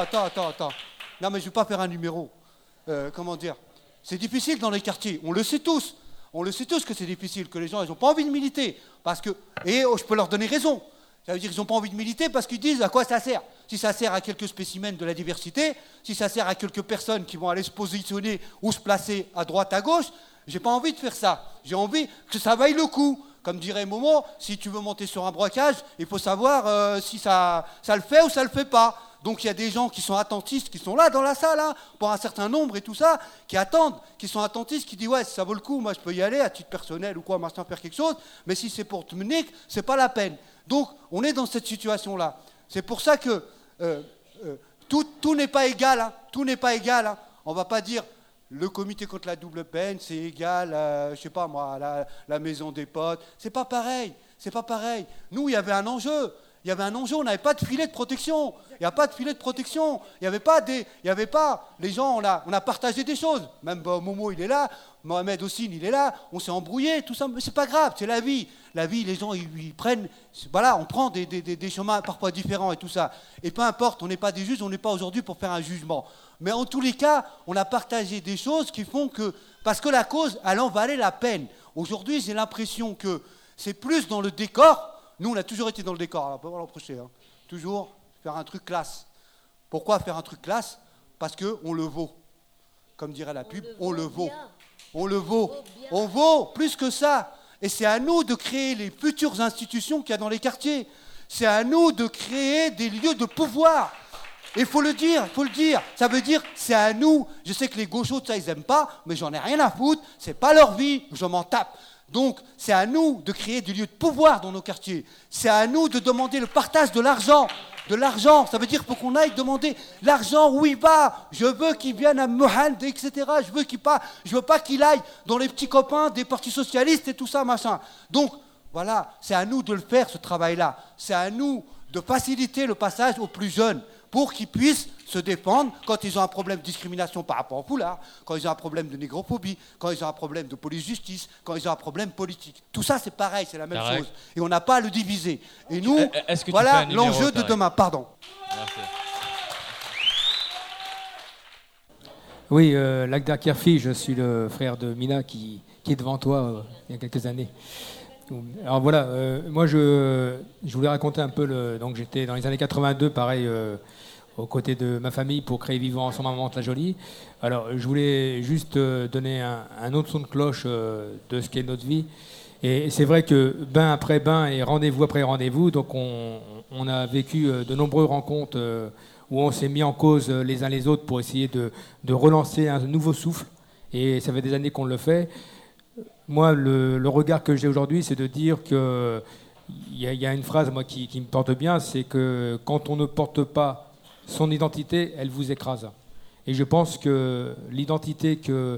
Non, mais je ne vais pas faire un numéro. Comment dire? C'est difficile dans les quartiers, on le sait tous. On le sait tous que c'est difficile, que les gens, ils n'ont pas envie de militer. Et je peux leur donner raison. Ça veut dire qu'ils n'ont pas envie de militer parce qu'ils disent à quoi ça sert. Si ça sert à quelques spécimens de la diversité, si ça sert à quelques personnes qui vont aller se positionner ou se placer à droite, à gauche, j'ai pas envie de faire ça. J'ai envie que ça vaille le coup. Comme dirait Momo, si tu veux monter sur un brocage, il faut savoir si ça le fait ou ça le fait pas. Donc il y a des gens qui sont attentistes, qui sont là dans la salle, hein, pour un certain nombre et tout ça, qui attendent, qui sont attentistes, qui disent ouais, si ça vaut le coup, moi je peux y aller à titre personnel ou quoi, machin, faire quelque chose, mais si c'est pour te mener, c'est pas la peine. Donc on est dans cette situation-là. C'est pour ça que tout n'est pas égal, hein, tout n'est pas égal. Hein. On va pas dire le comité contre la double peine, c'est égal, je sais pas moi, la maison des potes. C'est pas pareil, c'est pas pareil. Nous, il y avait un enjeu. Il y avait un enjeu, on n'avait pas de filet de protection. Il n'y a pas de filet de protection. Il n'y avait pas, les gens, on a partagé des choses. Même Momo, il est là, Mohamed aussi, il est là. On s'est embrouillé, tout ça, mais c'est pas grave, c'est la vie. La vie, les gens, ils prennent, voilà, on prend des chemins parfois différents et tout ça. Et peu importe, on n'est pas des juges, on n'est pas aujourd'hui pour faire un jugement. Mais en tous les cas, on a partagé des choses qui font que, parce que la cause, elle en valait la peine. Aujourd'hui, j'ai l'impression que c'est plus dans le décor. Nous, on a toujours été dans le décor, on ne peut pas l'approcher. Hein. Toujours faire un truc classe. Pourquoi faire un truc classe? Parce qu'on le vaut. Comme dirait la pub, on le vaut. On le vaut. On vaut plus que ça. Et c'est à nous de créer les futures institutions qu'il y a dans les quartiers. C'est à nous de créer des lieux de pouvoir. Et il faut le dire. Ça veut dire, c'est à nous. Je sais que les gauchos, ça, ils n'aiment pas, mais j'en ai rien à foutre. C'est pas leur vie, je m'en tape. Donc, c'est à nous de créer des lieux de pouvoir dans nos quartiers. C'est à nous de demander le partage de l'argent. De l'argent, ça veut dire pour qu'on aille demander l'argent où il va. Je veux qu'il vienne à Mohand, etc. Je veux pas qu'il aille dans les petits copains des partis socialistes et tout ça, machin. Donc, voilà, c'est à nous de le faire, ce travail-là. C'est à nous de faciliter le passage aux plus jeunes pour qu'ils puissent se défendre quand ils ont un problème de discrimination par rapport au foulard, quand ils ont un problème de négrophobie, quand ils ont un problème de police-justice, quand ils ont un problème politique. Tout ça, c'est pareil, c'est la même chose. Et on n'a pas à le diviser. Et nous, voilà l'enjeu de demain. Pardon. Merci. Oui, Lagdar Kirfi, je suis le frère de Mina qui est devant toi il y a quelques années. Alors voilà, moi je voulais raconter un peu, donc j'étais dans les années 82, pareil, aux côtés de ma famille pour créer Vivons ensemble à Mantes-la-Jolie. Alors je voulais juste donner un autre son de cloche de ce qu'est notre vie. Et c'est vrai que bain après bain et rendez-vous après rendez-vous, donc on a vécu de nombreuses rencontres où on s'est mis en cause les uns les autres pour essayer de relancer un nouveau souffle. Et ça fait des années qu'on le fait. Moi, le regard que j'ai aujourd'hui, c'est de dire que il y a une phrase moi qui me porte bien, c'est que quand on ne porte pas son identité, elle vous écrase. Et je pense que l'identité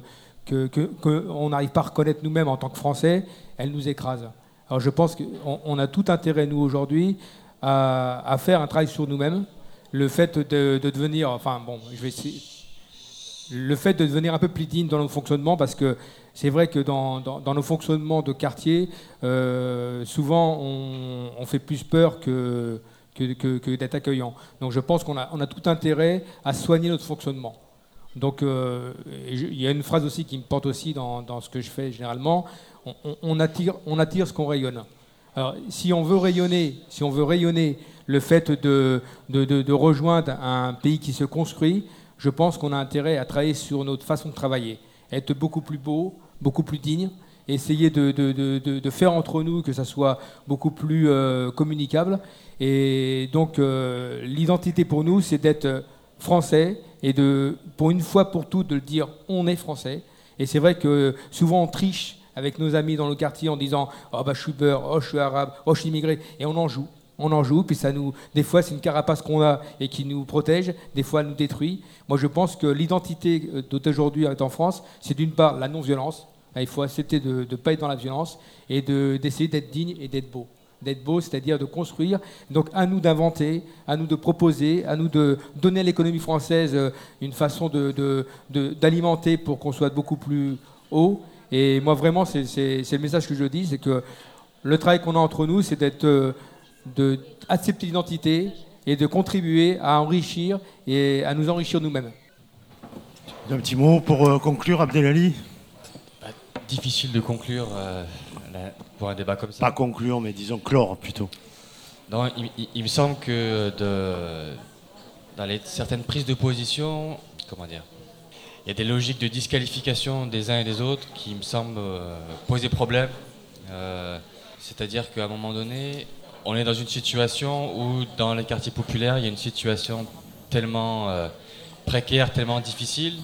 qu'on n'arrive pas à reconnaître nous-mêmes en tant que Français, elle nous écrase. Alors je pense qu'on a tout intérêt, nous, aujourd'hui, à faire un travail sur nous-mêmes. Le fait de devenir, enfin bon, je vais essayer, le fait de devenir un peu plus digne dans nos fonctionnements, parce que c'est vrai que dans nos fonctionnements de quartier, souvent on fait plus peur que d'être accueillant. Donc je pense qu'on a tout intérêt à soigner notre fonctionnement. Donc il y a une phrase aussi qui me porte aussi dans ce que je fais généralement, on attire ce qu'on rayonne. Alors si on veut rayonner le fait de rejoindre un pays qui se construit, je pense qu'on a intérêt à travailler sur notre façon de travailler, être beaucoup plus beau, beaucoup plus digne, essayer de faire entre nous que ça soit beaucoup plus communicable. Et donc l'identité pour nous, c'est d'être français et pour une fois pour toutes de le dire, on est français. Et c'est vrai que souvent on triche avec nos amis dans le quartier en disant « Oh bah je suis beurre, oh je suis arabe, oh je suis immigré » et on en joue, puis des fois c'est une carapace qu'on a et qui nous protège, des fois elle nous détruit. Moi je pense que l'identité d'aujourd'hui en France, c'est d'une part la non-violence. Il faut accepter de ne pas être dans la violence et d'essayer d'être digne et d'être beau. D'être beau, c'est-à-dire de construire. Donc à nous d'inventer, à nous de proposer, à nous de donner à l'économie française une façon d'alimenter pour qu'on soit beaucoup plus haut. Et moi vraiment, c'est le message que je dis, c'est que le travail qu'on a entre nous, c'est d'accepter l'identité et de contribuer à enrichir et à nous enrichir nous-mêmes. Un petit mot pour conclure, Abdelali. Difficile de conclure pour un débat comme ça. Pas conclure, mais disons clore plutôt. Non, il me semble que dans certaines prises de position, comment dire, il y a des logiques de disqualification des uns et des autres qui me semblent poser problème. C'est-à-dire qu'à un moment donné, on est dans une situation où dans les quartiers populaires, il y a une situation tellement précaire, tellement difficile,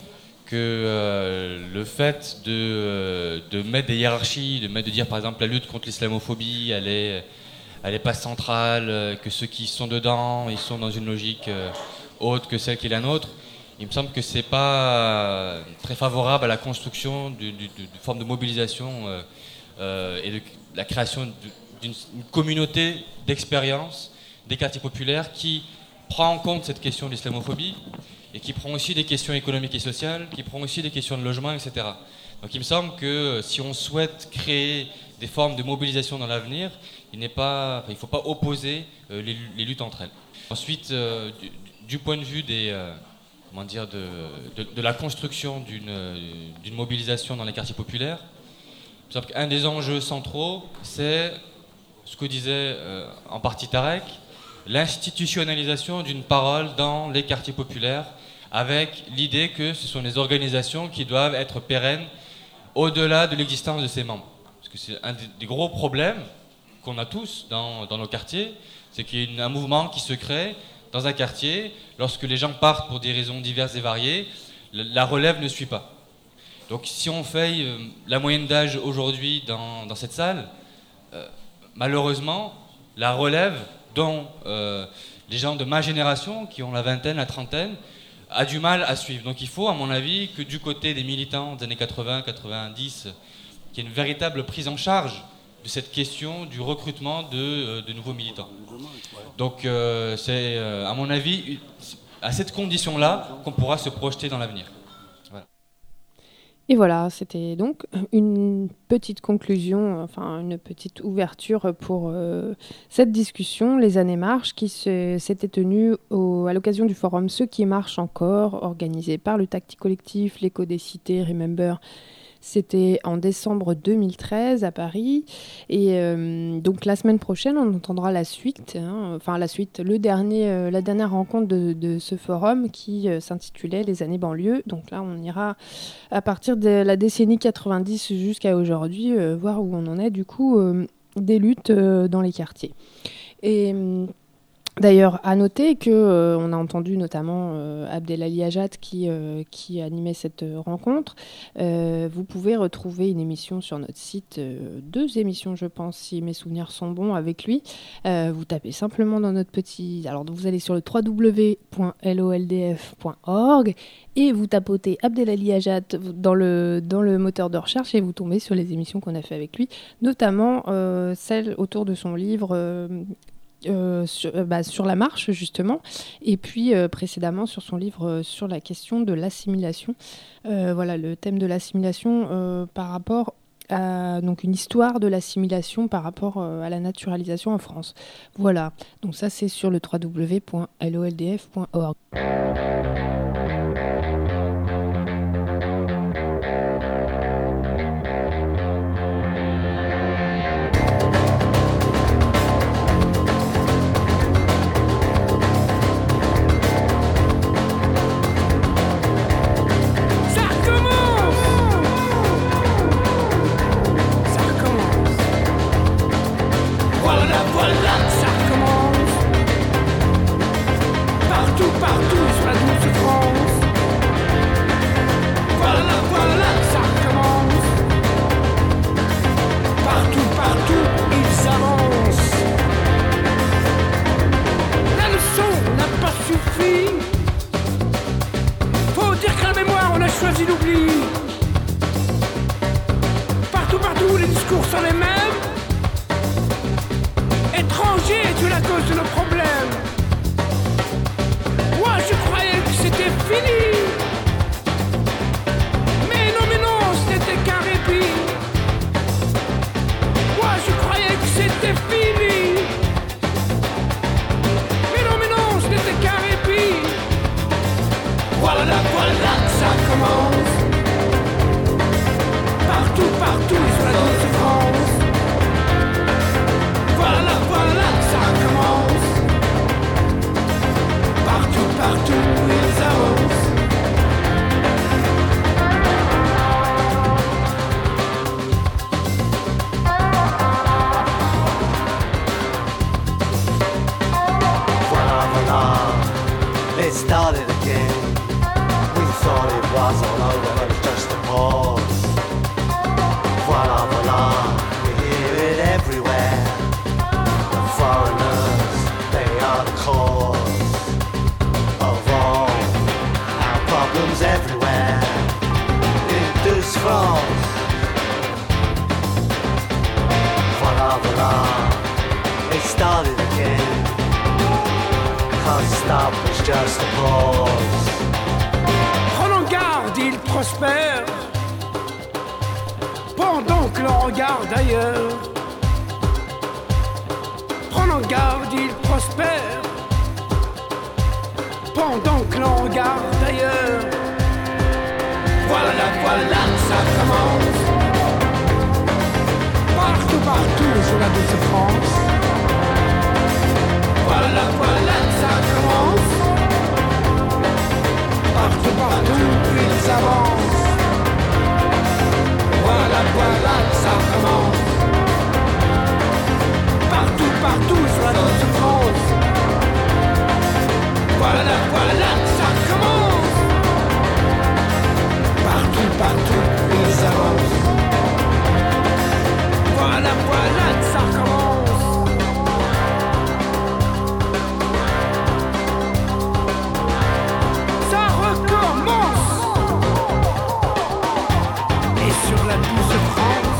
que le fait de mettre des hiérarchies, de dire par exemple la lutte contre l'islamophobie, elle est pas centrale, que ceux qui sont dedans, ils sont dans une logique autre que celle qui est la nôtre, il me semble que c'est pas très favorable à la construction d'une forme de mobilisation et de la création d'une communauté d'expérience des quartiers populaires qui prend en compte cette question de l'islamophobie et qui prend aussi des questions économiques et sociales, qui prend aussi des questions de logement, etc. Donc il me semble que si on souhaite créer des formes de mobilisation dans l'avenir, il ne faut pas opposer les luttes entre elles. Ensuite, du point de vue de la construction d'une mobilisation dans les quartiers populaires, il me semble qu'un des enjeux centraux, c'est ce que disait en partie Tarek, l'institutionnalisation d'une parole dans les quartiers populaires, avec l'idée que ce sont des organisations qui doivent être pérennes au-delà de l'existence de ses membres. Parce que c'est un des gros problèmes qu'on a tous dans nos quartiers, c'est qu'il y a un mouvement qui se crée dans un quartier, lorsque les gens partent pour des raisons diverses et variées, la relève ne suit pas. Donc si on fait la moyenne d'âge aujourd'hui dans cette salle, malheureusement, la relève dont les gens de ma génération, qui ont la vingtaine, la trentaine, a du mal à suivre. Donc il faut, à mon avis, que du côté des militants des années 80, 90, qu'il y ait une véritable prise en charge de cette question du recrutement de nouveaux militants. Donc c'est, à mon avis, à cette condition-là qu'on pourra se projeter dans l'avenir. Voilà. Et voilà, c'était donc une petite conclusion, enfin une petite ouverture pour cette discussion, Les Années Marches, qui s'était tenue à l'occasion du forum Ceux qui marchent encore, organisé par le Tactique Collectif, l'Écho des Cités, Remember. C'était en décembre 2013 à Paris. Et donc la semaine prochaine, on entendra la suite, la dernière rencontre de ce forum qui s'intitulait Les Années Banlieues. Donc là, on ira à partir de la décennie 90 jusqu'à aujourd'hui, voir où on en est du coup des luttes dans les quartiers. Et d'ailleurs, à noter que on a entendu notamment Abdelali Ajat qui animait cette rencontre. Vous pouvez retrouver une émission sur notre site, 2 émissions, je pense, si mes souvenirs sont bons, avec lui. Vous tapez simplement dans notre petit... Alors, vous allez sur le www.loldf.org et vous tapotez Abdelali Ajat dans le moteur de recherche et vous tombez sur les émissions qu'on a fait avec lui, notamment celle autour de son livre... sur la marche justement, et puis précédemment sur son livre sur la question de l'assimilation, voilà le thème de l'assimilation par rapport à donc une histoire de l'assimilation par rapport à la naturalisation en France. Voilà, donc ça c'est sur le www.loldf.org. Choisi l'oubli. Partout, les discours sont les mêmes. Étranger, tu es la cause de nos problèmes. Moi, je croyais que c'était fini. Mais non, ce n'était qu'un répit. Moi, je croyais que c'était fini. Mais non, ce n'était qu'un répit. Voilà, ça commence. Partout sur la douce France. Voilà, ça commence. Partout, ils avancent. Voilà, it started again. We thought it was all over, but it's just a pause. Voila, we hear it everywhere. The foreigners, they are the cause of all our problems everywhere. In this France. Voila, it started again. Can't stop, it's just a pause. Prenons garde, il prospère, pendant que l'on regarde ailleurs. Prenons garde, il prospère, pendant que l'on regarde ailleurs. Voilà, ça commence. Partout, sur la douce France. Voilà, ça commence. Partout, ils avancent. sur la douce France.